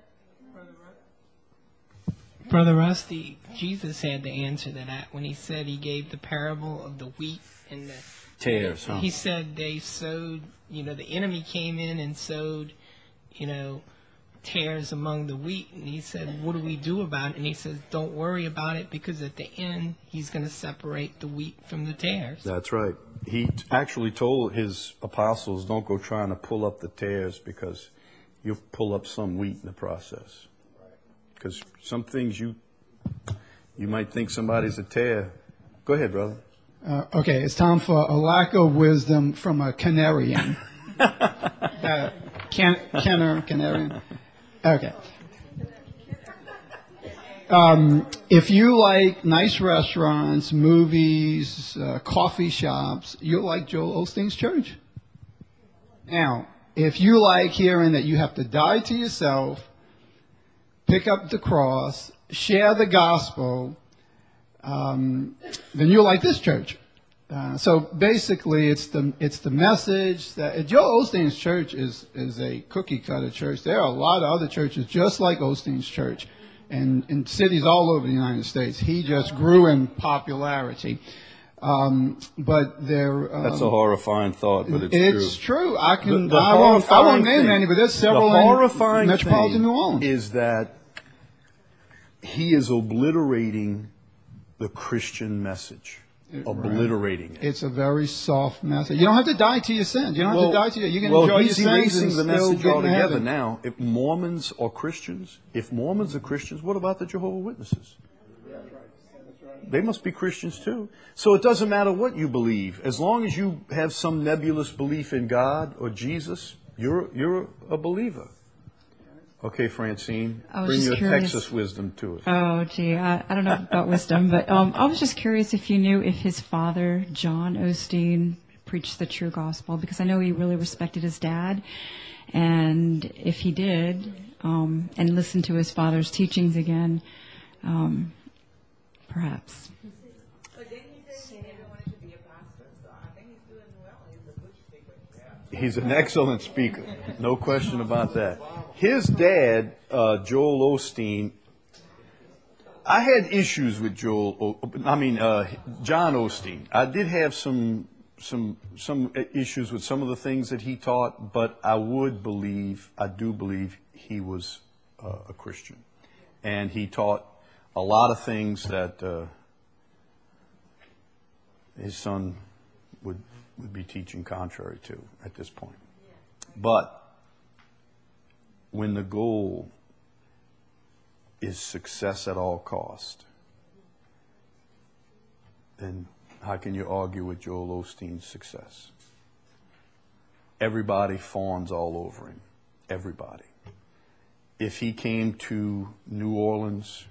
Brother Rusty, Jesus had the answer to that when he said he gave the parable of the wheat and the tares. Huh? He said they sowed, you know, the enemy came in and sowed, you know, tares among the wheat. And he said, what do we do about it? And he says, don't worry about it, because at the end, he's going to separate the wheat from the tares. That's right. He t- actually told his apostles, don't go trying to pull up the tares, because you'll pull up some wheat in the process. Because some things you you might think somebody's a tare. Go ahead, brother. Uh, okay, it's time for a lack of wisdom from a Canarian. uh, can, canner, Canarian. Okay. Um, if you like nice restaurants, movies, uh, coffee shops, you'll like Joel Osteen's church. Now, if you like hearing that you have to die to yourself, pick up the cross, share the gospel, um, then you'll like this church. Uh, so basically, it's the it's the message that Joel Osteen's church is is a cookie cutter church. There are a lot of other churches just like Osteen's church, and in cities all over the United States. He just grew in popularity. Um, but there. Um, That's a horrifying thought, but it's, it's true. true. I can. The, the I, won't, I won't name thing, any, but there's several the horrifying in metropolitan thing New Orleans. Is that he is obliterating the Christian message. Obliterating right. it. It's a very soft message. You don't have to die to your sins. You don't well, have to die to your. You can well, enjoy he's your sins erasing and the still message get in altogether heaven. now. If Mormons are Christians, if Mormons are Christians, what about the Jehovah's Witnesses? They must be Christians too. So it doesn't matter what you believe. As long as you have some nebulous belief in God or Jesus, you're you're a believer. Okay, Francine, bring your curious. Texas wisdom to it. Oh, gee, I, I don't know about wisdom, but um, I was just curious if you knew if his father, John Osteen, preached the true gospel, because I know he really respected his dad, and if he did, um, and listened to his father's teachings again, um, perhaps. But then he said he never wanted to be a pastor, so I think he's doing well. He's a good speaker. He's an excellent speaker, no question about that. His dad, uh, Joel Osteen, I had issues with Joel, o- I mean, uh, John Osteen. I did have some, some, some issues with some of the things that he taught, but I would believe, I do believe he was uh, a Christian. And he taught a lot of things that uh, his son would, would be teaching contrary to at this point. But when the goal is success at all cost, then how can you argue with Joel Osteen's success? Everybody fawns all over him. Everybody. If he came to New Orleans,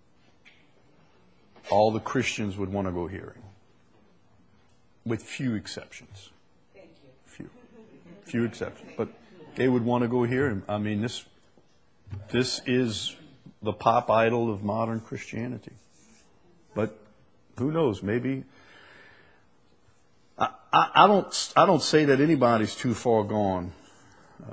all the Christians would want to go hear him, with few exceptions. Thank you. Few. Few exceptions. But they would want to go hear him. I mean, this this is the pop idol of modern Christianity. But who knows? Maybe I, I, I don't I don't say that anybody's too far gone uh,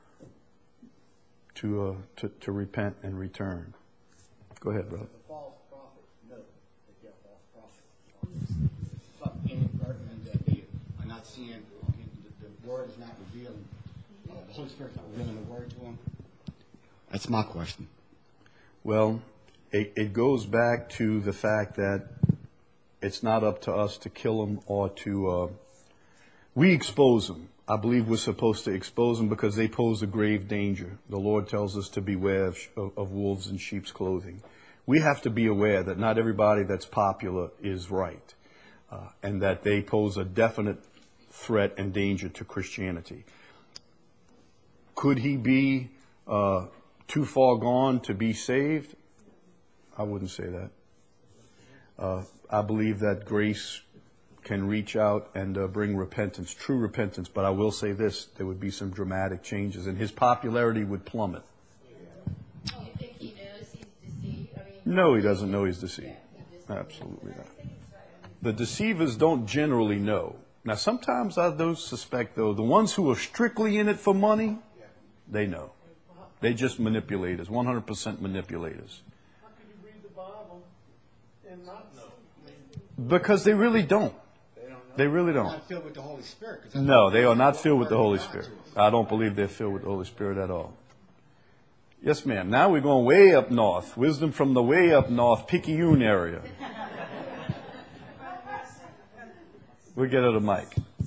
to, uh, to to repent and return. Go ahead, brother. False prophets know that they're false prophets. But inadvertent that they are not seeing, the, the word is not revealing. Uh, the Holy Spirit's not revealing the word to them. That's my question. Well, it, it goes back to the fact that it's not up to us to kill them or to... Uh, we expose them. I believe we're supposed to expose them because they pose a grave danger. The Lord tells us to beware of, of wolves in sheep's clothing. we have to be aware that not everybody that's popular is right, uh, and that they pose a definite threat and danger to Christianity. Could he be uh, too far gone to be saved? I wouldn't say that. Uh, I believe that grace can reach out and uh, bring repentance, true repentance. But I will say this, there would be some dramatic changes, and his popularity would plummet. Do you think he knows he's deceived? I mean, No, he doesn't know he's deceived. Absolutely not. The deceivers don't generally know. Now, sometimes I do suspect, though, the ones who are strictly in it for money, they know. They just manipulators, one hundred percent manipulators. How could you read the Bible and not know? Because they really don't. They really don't. Not filled with the Holy Spirit. No, they are not filled with the Holy Spirit. I don't believe they're filled with the Holy Spirit at all. Yes, ma'am. Now we're going way up north. Wisdom from the way up north, Picayune area. We'll get her the mic.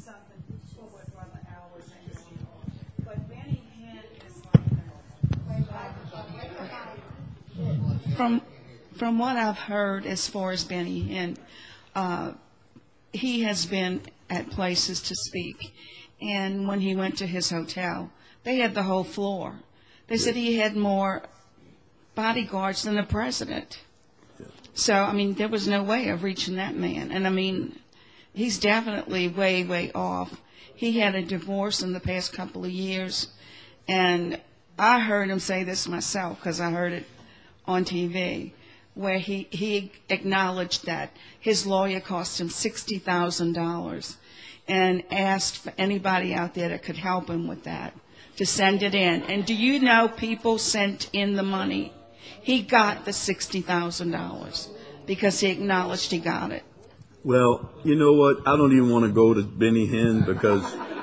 From from what I've heard as far as Benny Hinn, uh, he has been at places to speak. And when he went to his hotel, they had the whole floor. They said he had more bodyguards than the president. So, I mean, there was no way of reaching that man. And, I mean, he's definitely way, way off. He had a divorce in the past couple of years. And I heard him say this myself because I heard it on T V, where he, he acknowledged that his lawyer cost him sixty thousand dollars and asked for anybody out there that could help him with that to send it in. And do you know people sent in the money? He got the sixty thousand dollars because he acknowledged he got it. Well, you know what? I don't even want to go to Benny Hinn because,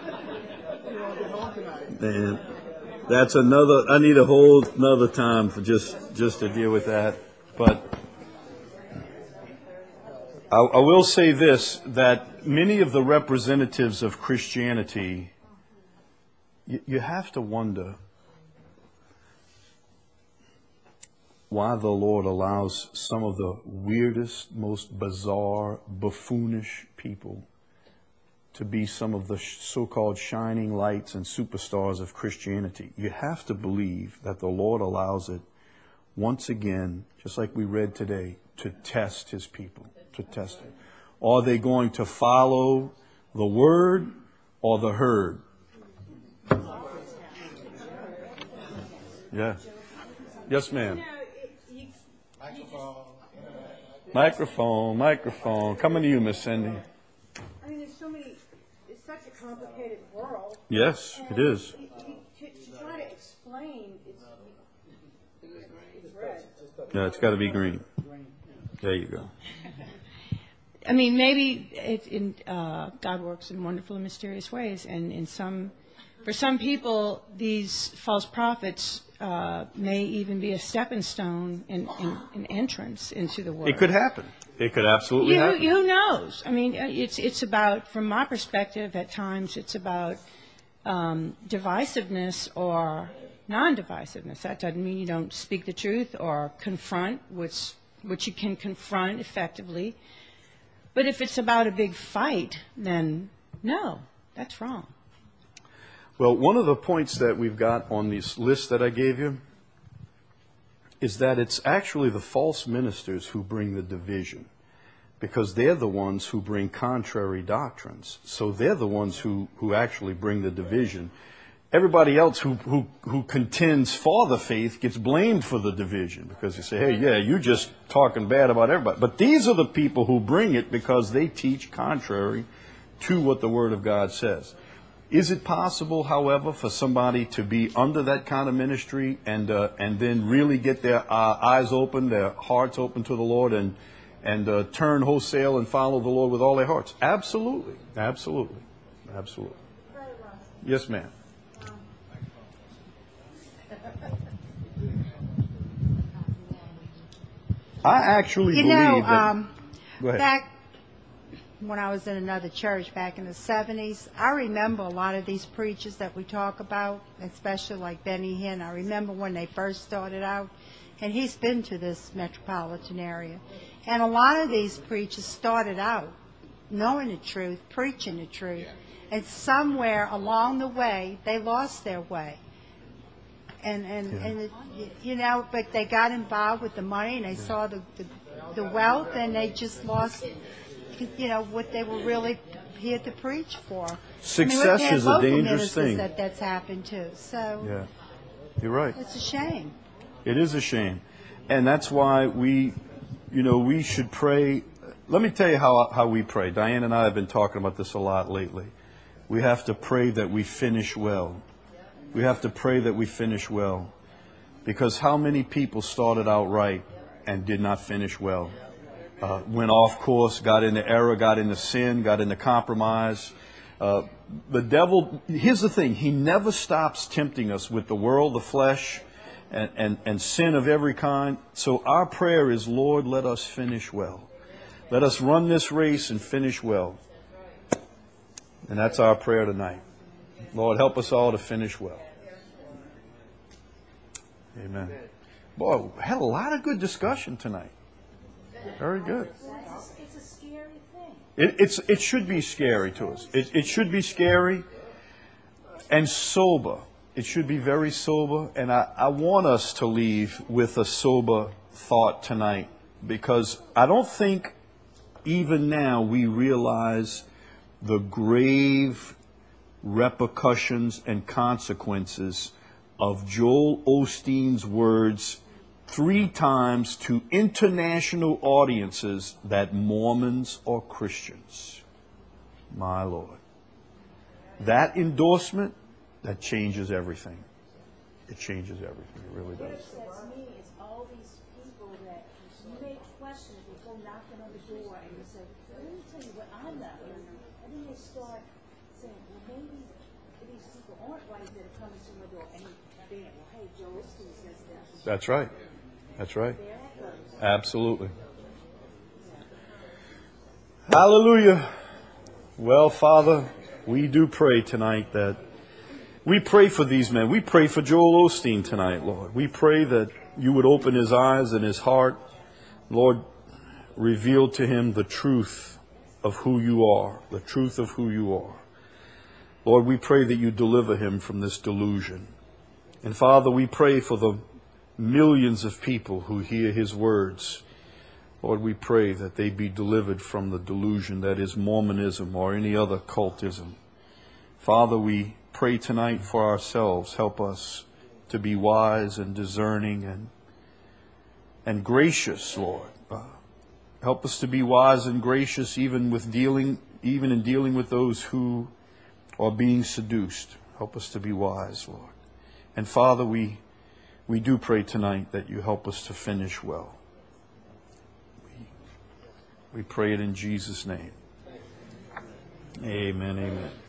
man, that's another, I need a whole another time for just, just to deal with that. But I, I will say this, that many of the representatives of Christianity, you, you have to wonder why the Lord allows some of the weirdest, most bizarre, buffoonish people to be some of the so-called shining lights and superstars of Christianity. You have to believe that the Lord allows it once again, just like we read today, to test his people, to test them. Are they going to follow the word or the herd? Yeah. Yes, ma'am. Microphone, microphone. Coming to you, Miss Cindy. I mean, there's so many, it's such a complicated world. Yes, it is. You, you, to, to try to explain, it's, it's red. Yeah, it's got to be green. There you go. I mean, maybe it, in, uh, God works in wonderful and mysterious ways, and in some, for some people, these false prophets uh, may even be a stepping stone in, in, in entrance into the world. It could happen. It could absolutely You, happen. who knows? I mean, it's it's about, from my perspective, at times it's about um, divisiveness or non-divisiveness. That doesn't mean you don't speak the truth or confront, which which you can confront effectively. But if it's about a big fight, then no, that's wrong. Well, one of the points that we've got on this list that I gave you is that it's actually the false ministers who bring the division, because they're the ones who bring contrary doctrines. So they're the ones who, who actually bring the division. Everybody else who, who, who contends for the faith gets blamed for the division because they say, hey, yeah, you're just talking bad about everybody. But these are the people who bring it because they teach contrary to what the Word of God says. Is it possible, however, for somebody to be under that kind of ministry and uh, and then really get their uh, eyes open, their hearts open to the Lord, and and uh, turn wholesale and follow the Lord with all their hearts? Absolutely, absolutely, absolutely. Yes, ma'am. I actually You believe know, that. um, Go ahead. back when I was in another church back in the seventies, I remember a lot of these preachers that we talk about, especially like Benny Hinn. I remember when they first started out, and he's been to this metropolitan area. And a lot of these preachers started out knowing the truth, preaching the truth, and somewhere along the way, they lost their way. And, and, Yeah. and it, you know, but they got involved with the money, and they saw the, the, the wealth, and they just lost, you know, what they were really here to preach for. Success I mean, we've had is a local dangerous ministers thing. That that's happened to. So Yeah, you're right. it's a shame. It is a shame. And that's why we, you know, we should pray. Let me tell you how, how we pray. Diane and I have been talking about this a lot lately. We have to pray that we finish well. We have to pray that we finish well. Because how many people started out right and did not finish well? Uh, went off course, got into error, got into sin, got into compromise. Uh, the devil, here's the thing, he never stops tempting us with the world, the flesh, and, and, and sin of every kind. So our prayer is, Lord, let us finish well. Let us run this race and finish well. And that's our prayer tonight. Lord, help us all to finish well. Amen. Boy, we had a lot of good discussion tonight. Very good. It's a scary thing. It, it's, it should be scary to us. It, it should be scary and sober. It should be very sober. And I, I want us to leave with a sober thought tonight, because I don't think even now we realize the grave repercussions and consequences of Joel Osteen's words three times to international audiences that Mormons are Christians. My Lord. That endorsement, that changes everything. It changes everything. It really does. That's me. It's all these people that you may question if they go knocking on the door and you say, let me tell you what I'm not learning. And then they start saying, well, maybe these people aren't right that are coming to my door. And bam, well, hey, Joel Osteen says that. That's right. That's right. Absolutely. Hallelujah. Well, Father, we do pray tonight that we pray for these men. We pray for Joel Osteen tonight, Lord. We pray that you would open his eyes and his heart. Lord, reveal to him the truth of who you are, the truth of who you are. Lord, we pray that you deliver him from this delusion. And Father, we pray for the millions of people who hear his words. Lord, we pray that they be delivered from the delusion that is Mormonism or any other cultism. Father, we pray tonight for ourselves. Help us to be wise and discerning and and gracious, Lord. Uh, help us to be wise and gracious even with dealing, even in dealing with those who are being seduced. Help us to be wise, Lord. And Father, we we do pray tonight that you help us to finish well. We, we pray it in Jesus' name. Amen, amen.